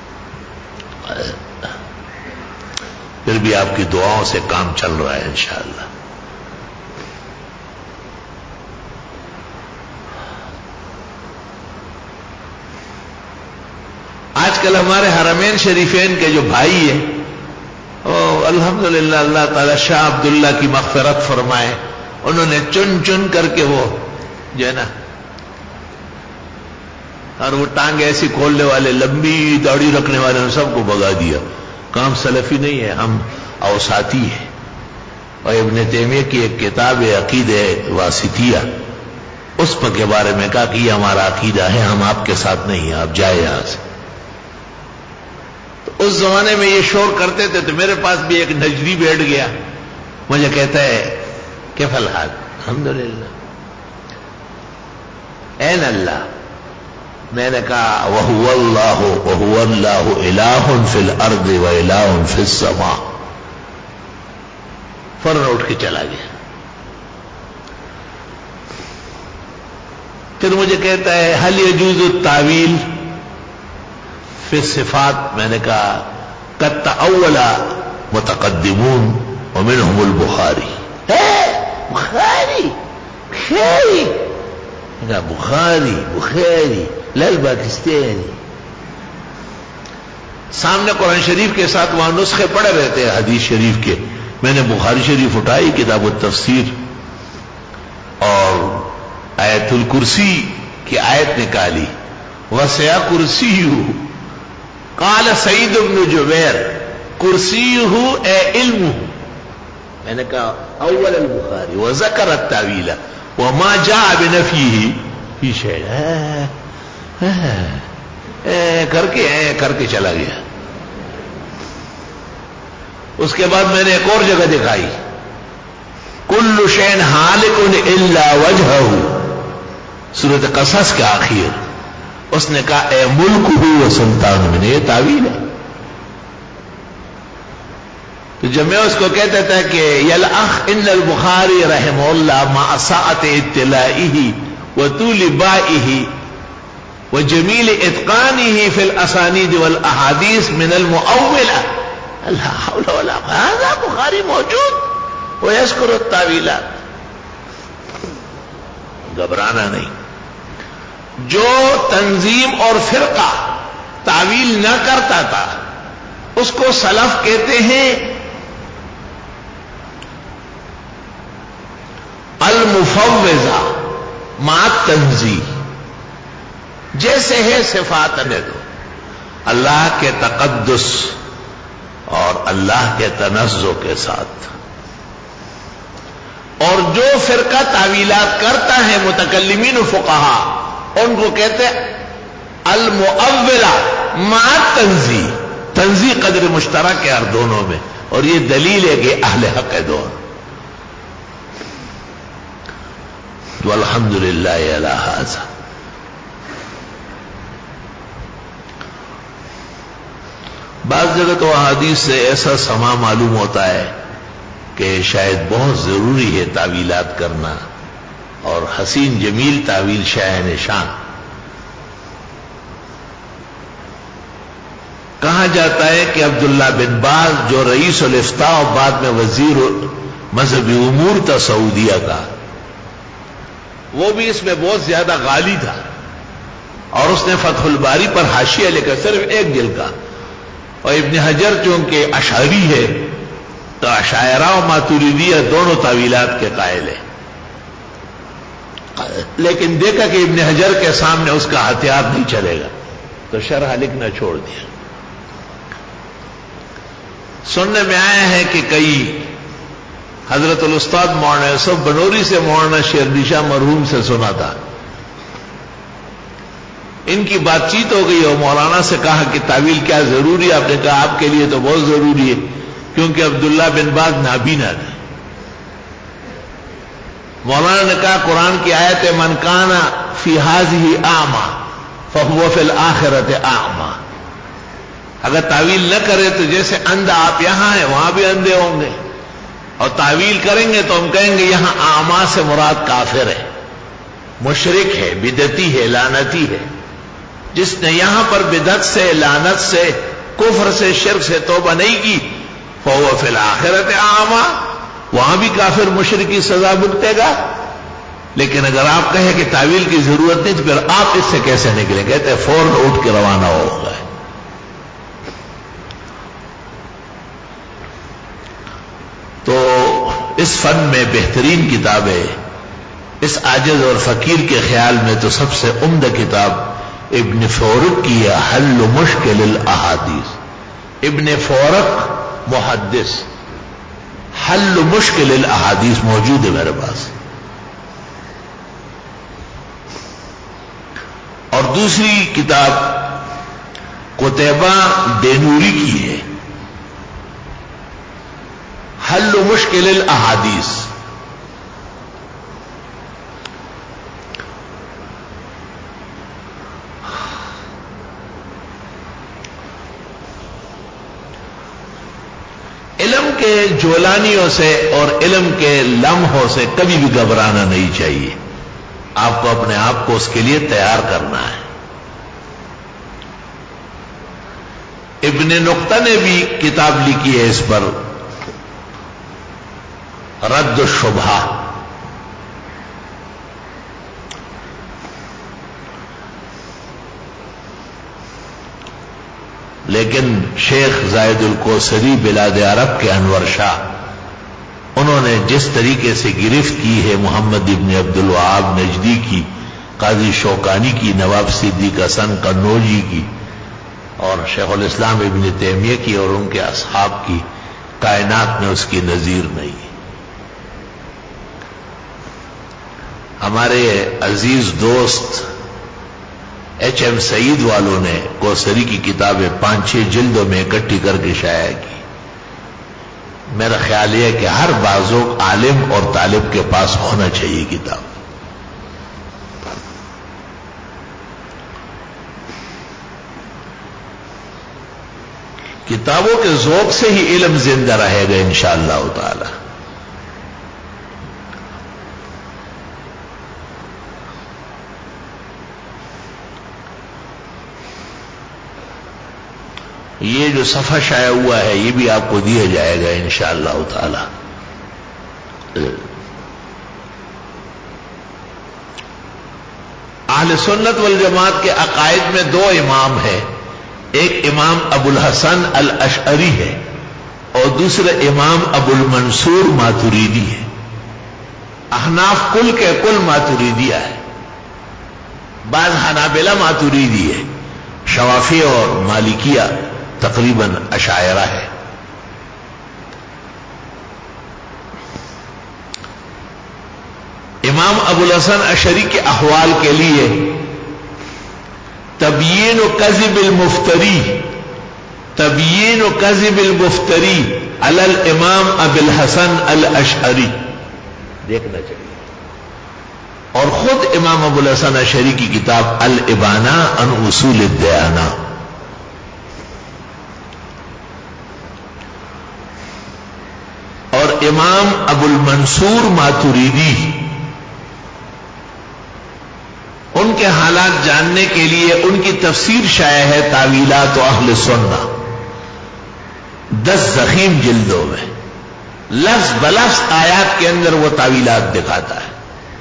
پھر بھی آپ کی دعاؤں سے کام چل رہا ہے انشاءاللہ. آج کل ہمارے حرمین شریفین کے جو بھائی ہیں، الحمدللہ اللہ تعالی شاہ عبداللہ کی مغفرت فرمائے، انہوں نے چن چن کر کے وہ جو ہے نا، اور وہ ٹانگ ایسی کھولنے والے، لمبی داڑھی رکھنے والے، ان سب کو بگا دیا. کام سلفی نہیں ہے، ہم اوساطی ہیں. اور ابن تیمیہ کی ایک کتاب ہے عقیدہ واسطیہ، اس پر کے بارے میں کہا کہ یہ ہمارا عقیدہ ہے، ہم آپ کے ساتھ نہیں ہیں، آپ جائے یہاں سے. تو اس زمانے میں یہ شور کرتے تھے تو میرے پاس بھی ایک نجدی بیٹھ گیا، مجھے کہتا ہے کیف الحال؟ الحمدللہ. این اللہ؟ میں نے کہا وَهُوَ اللَّهُ وَهُوَ اللَّهُ إِلَٰهٌ فِي الْأَرْضِ وَإِلَٰهٌ فِي السَّمَاءِ. فوراً اٹھ کے چلا گیا. پھر مجھے کہتا ہے هل يجوز التاویل فی الصفات؟ میں نے کہا قد تأول متقدمون ومنهم البخاری. بخاری بخاری لال پاکستانی. سامنے قرآن شریف کے ساتھ وہاں نسخے پڑے رہتے ہیں حدیث شریف کے. میں نے بخاری شریف اٹھائی، کتاب التفسیر، اور آیت الکرسی کی آیت نکالی وسع کرسیہ. قال سعید بن جبیر کرسیہ اے علم. میں نے کہا اول البخاری وذکر التاویل وما جاء بنفیہ فی شیء. کر کے چلا گیا. اس کے بعد میں نے ایک اور جگہ دکھائی کل شیء ہالک الا وجہہ، سورۃ قصص کے آخر. اس نے کہا اے ملک ہو و سلطان من. یہ تعویل ہے. تو جب میں اس کو کہتا تھا کہ یلاخ ان البخاری رحمہ اللہ مع سعۃ اطلاعہ وطول بائہ وجمیل اتقانہ فی الاسانید والاحادیث من المؤولہ لا حول ولا قوة. هذا بخاری موجود ويذكر التاویلات. گھبرانا نہیں. جو تنظیم اور فرقہ تعویل نہ کرتا تھا اس کو سلف کہتے ہیں المفوضہ مع التنزیہ. جیسے ہے صفات نے دو، اللہ کے تقدس اور اللہ کے تنزہ کے ساتھ. اور جو فرقہ تعویلات کرتا ہے متکلمین و فقہا ان کو کہتے ہیں المؤولہ مع التنزیہ. تنزیہ قدر مشترک ہے ہر دونوں میں، اور یہ دلیل ہے کہ اہل حق دونوں. والحمد للہ علی ھذا. بعض جگہ تو احادیث سے ایسا سما معلوم ہوتا ہے کہ شاید بہت ضروری ہے تعویلات کرنا، اور حسین جمیل تعویل شاہ نشان. کہا جاتا ہے کہ عبداللہ بن باز جو رئیس الافتاء اور بعد میں وزیر مذہبی امور تھا سعودیہ کا، وہ بھی اس میں بہت زیادہ غالی تھا، اور اس نے فتح الباری پر حاشیہ لکھا صرف ایک جلد کا. اور ابن حجر چونکہ اشعری ہے تو اشاعرہ و ماتریدیہ دونوں تعویلات کے قائل ہیں، لیکن دیکھا کہ ابن حجر کے سامنے اس کا ہتھیار نہیں چلے گا تو شرح لکھنا چھوڑ دیا. سننے میں آیا ہے کہ کئی حضرت الاستاد مولانا یوسف بنوری سے مولانا شیرنی شاہ مرحوم سے سنا تھا. ان کی بات چیت ہو گئی اور مولانا سے کہا کہ تعویل کیا ضروری ہے؟ آپ نے کہا آپ کے لیے تو بہت ضروری ہے، کیونکہ عبداللہ بن باز نابینا تھے. مولانا نے کہا قرآن کی آیت من کان فی ھذہ اعمی فہو فی الآخرۃ اعمی. اگر تعویل نہ کرے تو جیسے اندھا آپ یہاں ہیں وہاں بھی اندھے ہوں گے، اور تعویل کریں گے تو ہم کہیں گے یہاں اعمی سے مراد کافر ہے، مشرک ہے، بدعتی ہے، لعنتی ہے. جس نے یہاں پر بدعت سے، لعنت سے، کفر سے، شرک سے توبہ نہیں کی فہو فی الآخرۃ اعمی، وہاں بھی کافر مشرک کی سزا بھگتے گا. لیکن اگر آپ کہیں کہ تعویل کی ضرورت نہیں تو پھر آپ اس سے کیسے نکلیں؟ کہتے ہیں فوراً اٹھ کے روانہ ہو گئے. تو اس فن میں بہترین کتابیں اس عاجز اور فقیر کے خیال میں تو سب سے عمدہ کتاب ابن فورق کی ہے، حل مشکل الاحادیث. ابن فورق محدث، حل مشکل الاحادیث موجود ہے میرے پاس. اور دوسری کتاب قتیبہ دینوری کی ہے، حل مشکل الاحادیث. علم کے جولانیوں سے اور علم کے لمحوں سے کبھی بھی گھبرانا نہیں چاہیے. آپ کو اپنے آپ کو اس کے لیے تیار کرنا ہے. ابن نقطہ نے بھی کتاب لکھی ہے اس پر، رد الشبہہ. لیکن شیخ زاہد الکوثری بلاد عرب کے انور شاہ، انہوں نے جس طریقے سے گرفت کی ہے محمد ابن عبد الوہاب نجدی کی قاضی شوکانی کی، نواب صدیق حسن قنوجی کی، اور شیخ الاسلام ابن تیمیہ کی اور ان کے اصحاب کی، کائنات میں اس کی نظیر نہیں. ہمارے عزیز دوست ایچ ایم سعید والوں نے کوثری کی کتابیں 5-6 جلدوں میں اکٹھی کر کے شائع کی. میرا خیال یہ ہے کہ ہر بازوق عالم اور طالب کے پاس ہونا چاہیے کتاب. کتابوں کے ذوق سے ہی علم زندہ رہے گا انشاءاللہ تعالی. یہ جو صفحہ شائع ہوا ہے یہ بھی آپ کو دیا جائے گا انشاءاللہ تعالی. اہل سنت والجماعت کے عقائد میں 2 امام ہیں. ایک امام ابو الحسن الاشعری ہے اور دوسرا امام ابو المنصور ماتریدی ہے. احناف کل کے کل ماتریدیہ ہے. بعض حنابلہ ماتریدی ہے. شوافی اور مالکیہ تقریباً اشاعرہ ہے. امام ابو الحسن اشعری کے احوال کے لیے تبیین و کذب المفتری، تبیین و کذب المفتری علی الامام ابو الحسن الاشعری دیکھنا چاہیے. اور خود امام ابو الحسن اشعری کی کتاب الابانہ عن اصول الدیانہ. اور امام ابو المنصور ماتریدی، ان کے حالات جاننے کے لیے ان کی تفسیر شائع ہے تاویلات و اہل سنہ، 10 ضخیم جلدوں میں لفظ بلفظ آیات کے اندر وہ تاویلات دکھاتا ہے.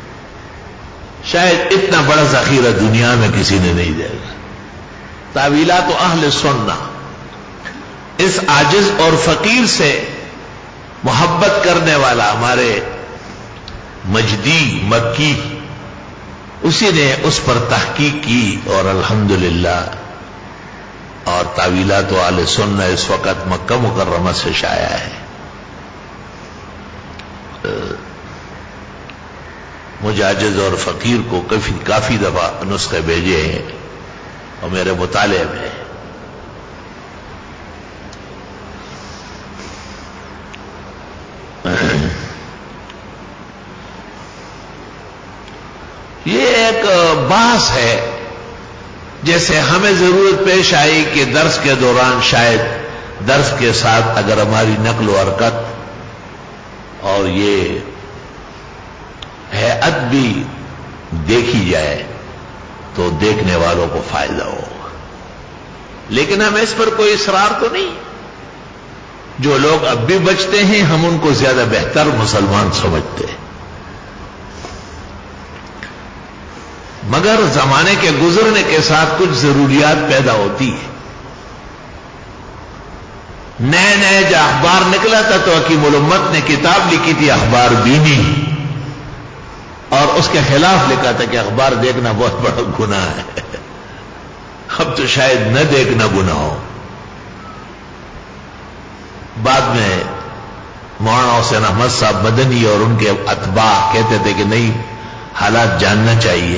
شاید اتنا بڑا ذخیرہ دنیا میں کسی نے نہیں دے گا. تاویلات و اہل سنہ. اس عاجز اور فقیر سے محبت کرنے والا ہمارے مجدی مکی، اسی نے اس پر تحقیق کی اور الحمدللہ. اور تاویلات و اہل سنہ اس وقت مکہ مکرمہ سے شائع ہے. مجھے عاجز اور فقیر کو کافی دفعہ نسخے بھیجے ہیں اور میرے مطالعے میں یہ ایک بحث ہے. جیسے ہمیں ضرورت پیش آئی کہ درس کے دوران شاید درس کے ساتھ اگر ہماری نقل و حرکت اور یہ ہیئت بھی دیکھی جائے تو دیکھنے والوں کو فائدہ ہوگا. لیکن ہم اس پر کوئی اصرار تو نہیں. جو لوگ اب بھی بچتے ہیں ہم ان کو زیادہ بہتر مسلمان سمجھتے ہیں. مگر زمانے کے گزرنے کے ساتھ کچھ ضروریات پیدا ہوتی ہیں. نئے نئے جو اخبار نکلا تھا تو حکیم الامت نے کتاب لکھی تھی اخبار بینی، اور اس کے خلاف لکھا تھا کہ اخبار دیکھنا بہت بڑا گناہ ہے. اب تو شاید نہ دیکھنا گناہ ہو. بعد میں مولانا حسین احمد صاحب مدنی اور ان کے اتباع کہتے تھے کہ نہیں، حالات جاننا چاہیے.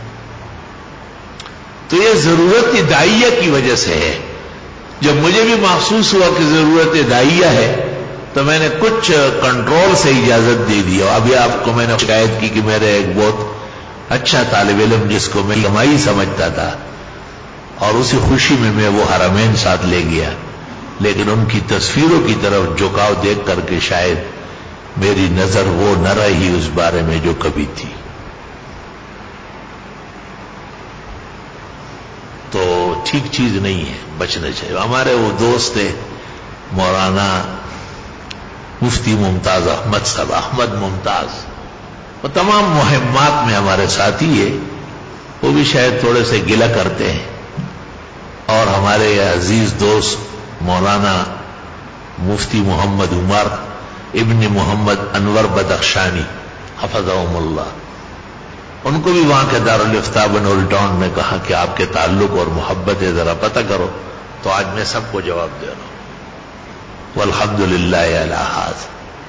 تو یہ ضرورت داعیہ کی وجہ سے ہے. جب مجھے بھی محسوس ہوا کہ ضرورت داعیہ ہے تو میں نے کچھ کنٹرول سے اجازت دے دی. اور ابھی آپ کو میں نے شکایت کی کہ میرے ایک بہت اچھا طالب علم جس کو میں کمائی سمجھتا تھا اور اسی خوشی میں وہ حرمین ساتھ لے گیا، لیکن ان کی تصویروں کی طرف جھکاؤ دیکھ کر کے شاید میری نظر وہ نہ رہی اس بارے میں جو کبھی تھی. تو ٹھیک چیز نہیں ہے، بچنا چاہیے. ہمارے وہ دوست تھے مولانا مفتی ممتاز احمد صاحب، احمد ممتاز، وہ تمام مہمات میں ہمارے ساتھی ہیں. وہ بھی شاید تھوڑے سے گلہ کرتے ہیں. اور ہمارے عزیز دوست مولانا مفتی محمد عمر ابن محمد انور بدخشانی حفظہم اللہ، ان کو بھی وہاں کے دارالافتاء بنول ٹاؤن میں کہا کہ آپ کے تعلق اور محبت ذرا پتہ کرو، تو آج میں سب کو جواب دے رہا ہوں، والحمدللہ علی ھذا۔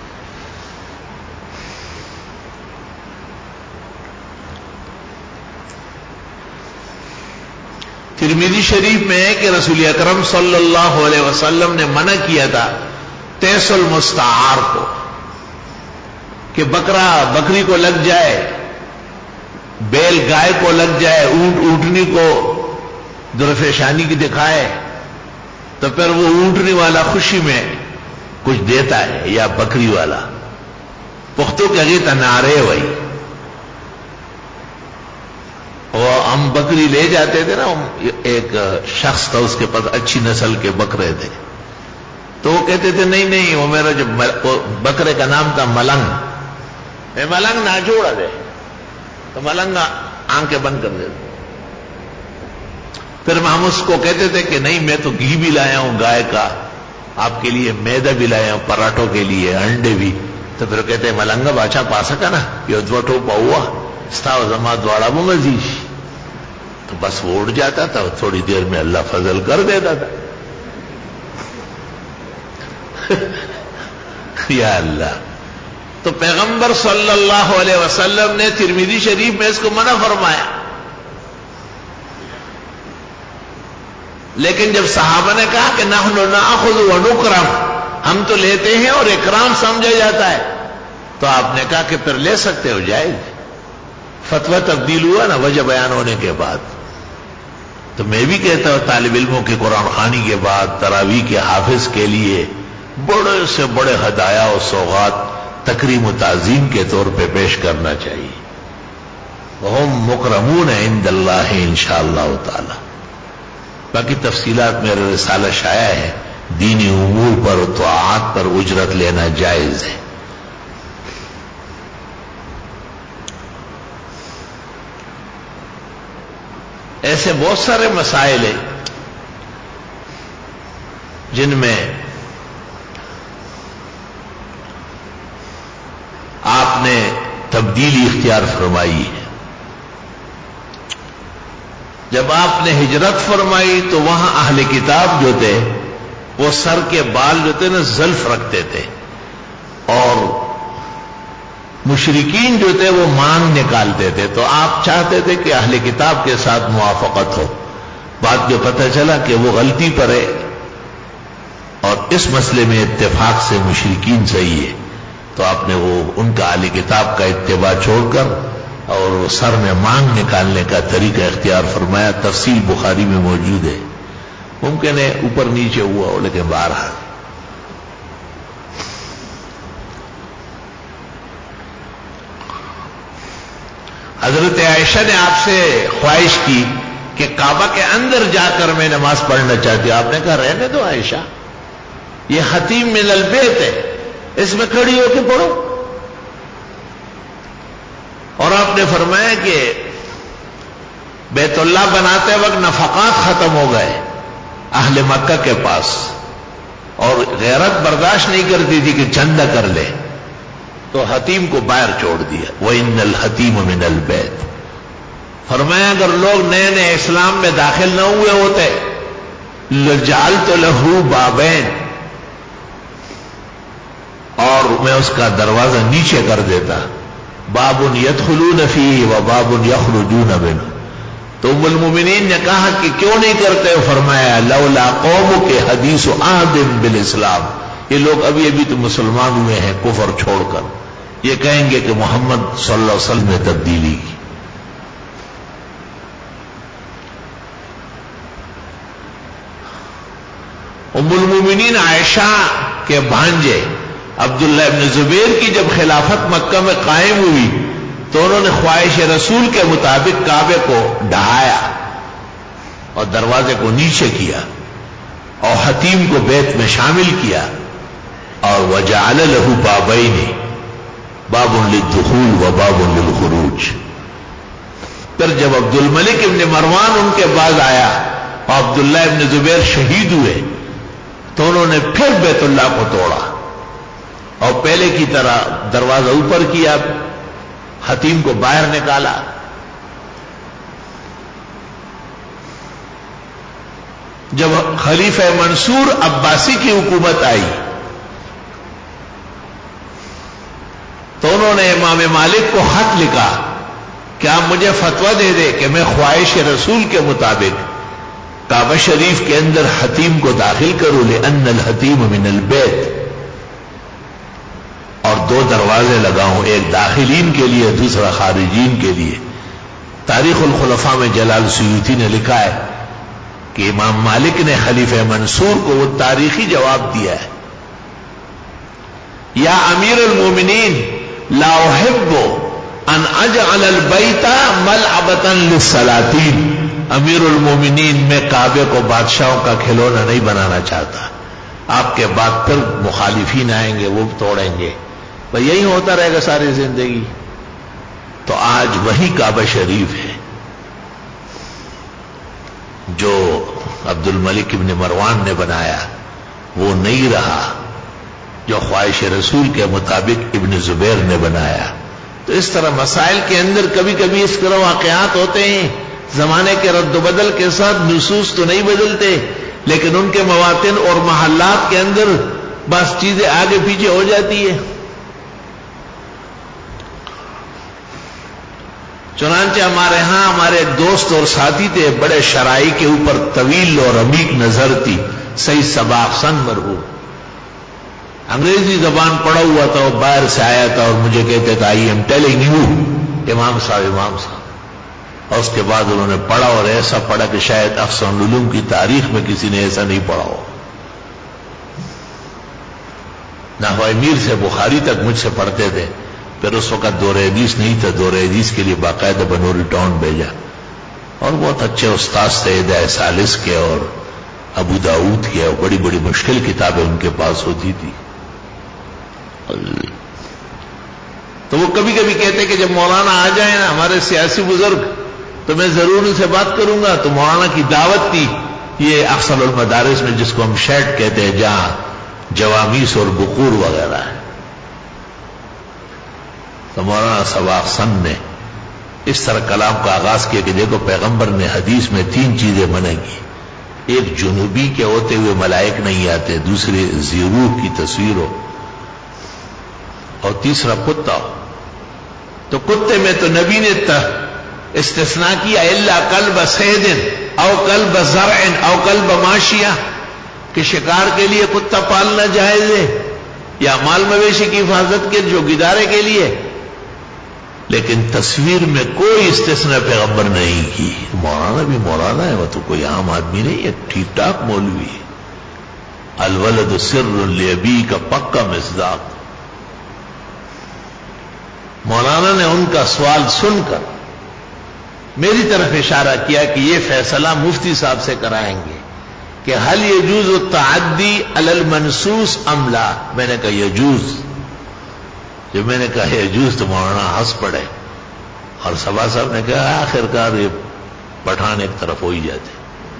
ترمذی شریف میں ہے کہ رسول اکرم صلی اللہ علیہ وسلم نے منع کیا تھا تیس المستعار کو، کہ بکرا بکری کو لگ جائے، بیل گائے کو لگ جائے، اونٹ اونٹنی کو درفیشانی کی دکھائے تو پھر وہ اونٹنی والا خوشی میں کچھ دیتا ہے، یا بکری والا پختوں کے اگے تنارے وہی، وہ ہم بکری لے جاتے تھے نا، ایک شخص تھا اس کے پاس اچھی نسل کے بکرے تھے، تو وہ کہتے تھے نہیں نہیں، وہ میرا جو بکرے کا نام تھا ملنگ، میں ملنگ نہ جوڑا دے، تو ملنگ آنکھیں بند کر دیتے۔ پھر ہم اس کو کہتے تھے کہ نہیں، میں تو گھی بھی لایا ہوں گائے کا، آپ کے لیے میدا بھی لایا ہوں، پراٹھوں کے لیے انڈے بھی، تو پھر کہتے ہیں ملنگا باچا پا سکا نا، یہ دوٹو پاؤا ستاو زما دوڑا بمزی، تو بس وہ اڑ جاتا تھا، تھوڑی دیر میں اللہ فضل کر دیتا تھا۔ یا اللہ، تو پیغمبر صلی اللہ علیہ وسلم نے ترمذی شریف میں اس کو منع فرمایا، لیکن جب صحابہ نے کہا کہ نحن ناخذ ونکرم، ہم تو لیتے ہیں اور اکرام سمجھا جاتا ہے، تو آپ نے کہا کہ پھر لے سکتے ہو، جائز۔ فتویٰ تبدیل ہوا نا وجہ بیان ہونے کے بعد۔ تو میں بھی کہتا ہوں طالب علموں کی قرآن خوانی کے بعد تراویح کے حافظ کے لیے بڑے سے بڑے ہدایہ و سوغات تکریم و تعظیم کے طور پہ پیش کرنا چاہیے۔ وہم مکرمون عند اللہ انشاءاللہ تعالی۔ باقی تفصیلات میرے رسالہ شائع ہے، دینی امور پر و طاعات پر اجرت لینا جائز ہے۔ ایسے بہت سارے مسائل ہیں جن میں آپ نے تبدیلی اختیار فرمائی ہے۔ جب آپ نے ہجرت فرمائی تو وہاں اہل کتاب جو تھے وہ سر کے بال جو تھے نا زلف رکھتے تھے، اور مشرکین جو تھے وہ مانگ نکالتے تھے، تو آپ چاہتے تھے کہ اہل کتاب کے ساتھ موافقت ہو۔ بات جو پتہ چلا کہ وہ غلطی پر ہے، اور اس مسئلے میں اتفاق سے مشرکین صحیح ہے، تو آپ نے وہ ان کا اہل کتاب کا اتباع چھوڑ کر اور وہ سر میں مانگ نکالنے کا طریقہ اختیار فرمایا۔ تفصیل بخاری میں موجود ہے، ممکن ہے اوپر نیچے ہوا ہو، لیکن بہرحال حضرت عائشہ نے آپ سے خواہش کی کہ کعبہ کے اندر جا کر میں نماز پڑھنا چاہتی ہوں۔ آپ نے کہا رہنے دو عائشہ، یہ خطیم من البیت ہے، اس میں کھڑی ہو کے پڑھو۔ اور آپ نے فرمایا کہ بیت اللہ بناتے وقت نفقات ختم ہو گئے اہل مکہ کے پاس، اور غیرت برداشت نہیں کرتی تھی کہ چندہ کر لے، تو حتیم کو باہر چھوڑ دیا۔ وَإِنَّ الْحَتِيمَ مِنَ الْبَيْتِ۔ فرمایا اگر لوگ نئے نئے اسلام میں داخل نہ ہوئے ہوتے لَجَعَلْتُ لَهُ بَابَيْنِ، اور میں اس کا دروازہ نیچے کر دیتا، باب يدخلون فیہ وباب یخرجون منہ۔ تو ام المؤمنین نے کہا کہ کیوں نہیں کرتے؟ فرمایا لولا قوم کے حدیث عہد بالاسلام، یہ لوگ ابھی ابھی تو مسلمان ہوئے ہیں کفر چھوڑ کر، یہ کہیں گے کہ محمد صلی اللہ علیہ وسلم نے تبدیلی کی۔ ام المؤمنین عائشہ کے بھانجے عبداللہ ابن زبیر کی جب خلافت مکہ میں قائم ہوئی تو انہوں نے خواہش رسول کے مطابق کعبے کو ڈھایا اور دروازے کو نیچے کیا اور حتیم کو بیت میں شامل کیا، اور وجعل له بابین، باب للدخول و باب للخروج۔ پھر جب عبد الملک ابن مروان ان کے بعد آیا اور عبداللہ ابن زبیر شہید ہوئے تو انہوں نے پھر بیت اللہ کو توڑا اور پہلے کی طرح دروازہ اوپر کیا، حتیم کو باہر نکالا جب خلیفہ منصور عباسی کی حکومت آئی تو انہوں نے امام مالک کو خط لکھا کہ آپ مجھے فتویٰ دے دے کہ میں خواہش رسول کے مطابق کعبہ شریف کے اندر حتیم کو داخل کروں، لأن الحتیم من البیت، اور 2 دروازے لگاؤں، ایک داخلین کے لیے دوسرا خارجین کے لیے۔ تاریخ الخلفاء میں جلال سیوطی نے لکھا ہے کہ امام مالک نے خلیفہ منصور کو وہ تاریخی جواب دیا ہے، یا امیر المومنین لا احب ان اجعل البیت ملعبۃ للسلاطین، امیر المومنین میں کعبے کو بادشاہوں کا کھلونا نہیں بنانا چاہتا، آپ کے بعد پھر مخالفین آئیں گے وہ توڑیں گے، بھئی یہی ہوتا رہے گا ساری زندگی۔ تو آج وہی کعبہ شریف ہے جو عبد الملک ابن مروان نے بنایا، وہ نہیں رہا جو خواہش رسول کے مطابق ابن زبیر نے بنایا۔ تو اس طرح مسائل کے اندر کبھی کبھی اس طرح واقعات ہوتے ہیں، زمانے کے رد و بدل کے ساتھ نصوص تو نہیں بدلتے، لیکن ان کے مواطن اور محلات کے اندر بس چیزیں آگے پیچھے ہو جاتی ہے۔ چنانچہ ہمارے ہاں ہمارے ایک دوست اور ساتھی تھے، بڑے شرائع کے اوپر طویل اور عمیق نظر تھی، سید صباغسن مرحوم، انگریزی زبان پڑھا ہوا تھا، وہ باہر سے آیا تھا اور مجھے کہتے تھا آئی ایم ٹیلنگ یو امام صاحب، اور اس کے بعد انہوں نے پڑھا اور ایسا پڑھا کہ شاید احسن العلوم کی تاریخ میں کسی نے ایسا نہیں پڑھا ہو۔ نحو امیر سے بخاری تک مجھ سے پڑھتے تھے، پھر اس وقت دور حدیث نہیں تھا، دور حدیث کے لیے باقاعدہ بنوری ٹاؤن بھیجا، اور بہت اچھے استاد تھے، ہدایہ ثالث کے اور ابو داؤد کے، اور بڑی بڑی مشکل کتابیں ان کے پاس ہوتی تھی۔ تو وہ کبھی کبھی کہتے کہ جب مولانا آ جائیں نا ہمارے سیاسی بزرگ تو میں ضرور ان سے بات کروں گا، تو مولانا کی دعوت تھی یہ احسن المدارس میں، جس کو ہم شیٹ کہتے ہیں، جہاں جوامیس اور بقور وغیرہ ہے۔ تو مولانا صباغسن نے اس طرح کلام کا آغاز کیا کہ دیکھو پیغمبر نے حدیث میں 3 چیزیں منع کی، ایک جنوبی کے ہوتے ہوئے ملائک نہیں آتے، دوسرے ذی روح کی تصویر ہو، اور تیسرا کتا ہو۔ تو کتے میں تو نبی نے استثناء کیا، الا کلب صید او کلب زرع او کلب ماشیہ، کہ شکار کے لیے کتا پالنا جائز ہے یا مال مویشی کی حفاظت کے جو گدارے کے لیے، لیکن تصویر میں کوئی استثناء پیغمبر نے نہیں کی۔ مولانا بھی مولانا ہے، وہ تو کوئی عام آدمی نہیں ہے، ٹھیک ٹھاک مولوی ہے۔ الولد سر لابی کا پکا مصداق۔ مولانا نے ان کا سوال سن کر میری طرف اشارہ کیا کہ یہ فیصلہ مفتی صاحب سے کرائیں گے کہ هل يجوز التعدی علی المنصوص ام لا؟ میں نے کہا یجوز۔ جب میں نے کہا یجوز تو مولانا ہنس پڑے، اور سبا صاحب نے کہا آخر کار یہ پٹھان ایک طرف ہو ہی جاتے۔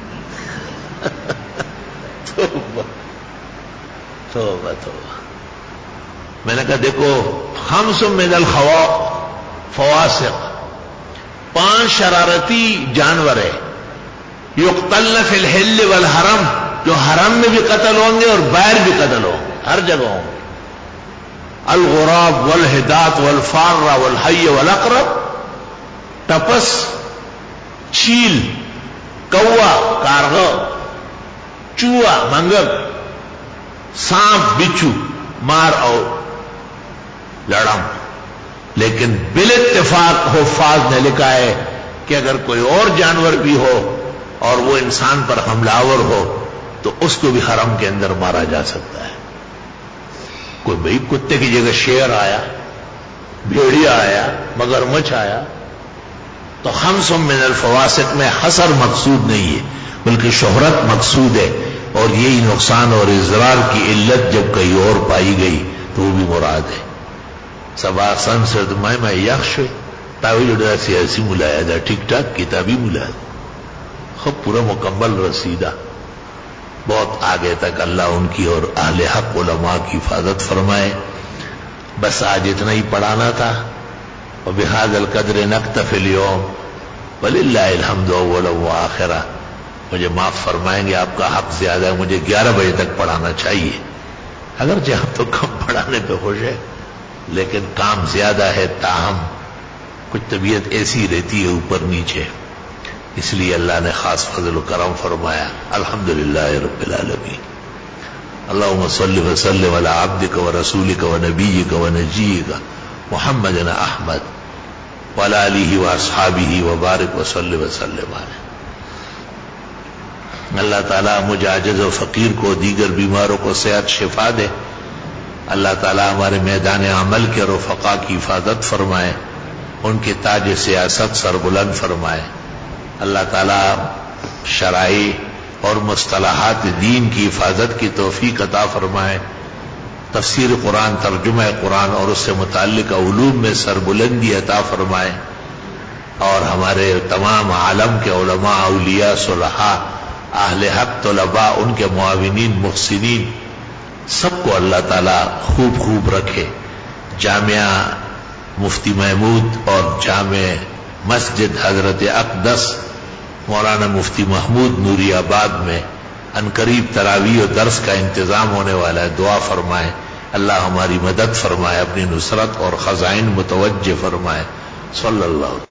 توبہ توبہ۔ میں نے کہا دیکھو، خمس من الفواسق، 5 شرارتی جانور ہے، یقتلن فی الحل والحرم، جو حرم میں بھی قتل ہوں گے اور باہر بھی قتل ہوں گے، ہر جگہ ہوں گے، الغراب والحدات والفارہ والحی والاقرب، ٹپس، چیل، کوا، کارغا، چوہا، منگل، سانپ، بچھو، مار اور لڑم۔ لیکن بالاتفاق حفاظ نے لکھا ہے کہ اگر کوئی اور جانور بھی ہو اور وہ انسان پر حملہ آور ہو تو اس کو بھی حرم کے اندر مارا جا سکتا ہے۔ کوئی بھئی کتے کی جگہ شیر آیا، بھیڑیا آیا، مگرمچھ آیا، تو خمس من الفواسق میں حصر مقصود نہیں ہے بلکہ شہرت مقصود ہے، اور یہی نقصان اور اضرار کی علت جب کہیں اور پائی گئی تو وہ بھی مراد ہے۔ صباغسن سے تو میں یخش تاوی جڑا سیاسی ملاحظہ ٹھیک ٹھاک کتابی ملاحظہ خب پورا مکمل رسیدہ، بہت آگے تک اللہ ان کی اور اہل حق علماء کی حفاظت فرمائے۔ بس آج اتنا ہی پڑھانا تھا، وبہذا القدر نکتفی اليوم وللہ الحمد اولا وآخرہ۔ مجھے معاف فرمائیں گے، آپ کا حق زیادہ ہے، مجھے 11 بجے تک پڑھانا چاہیے، اگرچہ ہم تو کم پڑھانے پہ خوش ہے لیکن کام زیادہ ہے، تاہم کچھ طبیعت ایسی رہتی ہے اوپر نیچے، اس لیے اللہ نے خاص فضل و کرم فرمایا۔ الحمدللہ رب العالمین۔ اللہم صلی وسلم علی عبدک ورسولک ونبیک ونجیک محمد احمد وعلی آلہ واصحابہ وبارک وسلم علیہ۔ اللہ تعالیٰ مجھ عاجز و فقیر کو، دیگر بیماروں کو صحت شفا دے۔ اللہ تعالیٰ ہمارے میدان عمل کے رفقا کی حفاظت فرمائے، ان کے تاج سیاست سربلند فرمائے۔ اللہ تعالیٰ شرائع اور مصطلحات دین کی حفاظت کی توفیق عطا فرمائے، تفسیر قرآن، ترجمہ قرآن اور اس سے متعلق علوم میں سربلندی عطا فرمائے، اور ہمارے تمام عالم کے علماء، اولیاء، صلحاء، اہل حق، طلباء، ان کے معاونین، محسنین، سب کو اللہ تعالیٰ خوب خوب رکھے۔ جامعہ مفتی محمود اور جامع مسجد حضرت اقدس مولانا مفتی محمود نوری آباد میں عنقریب تراویح و درس کا انتظام ہونے والا ہے، دعا فرمائے اللہ ہماری مدد فرمائے، اپنی نصرت اور خزائن متوجہ فرمائے۔ صلی اللہ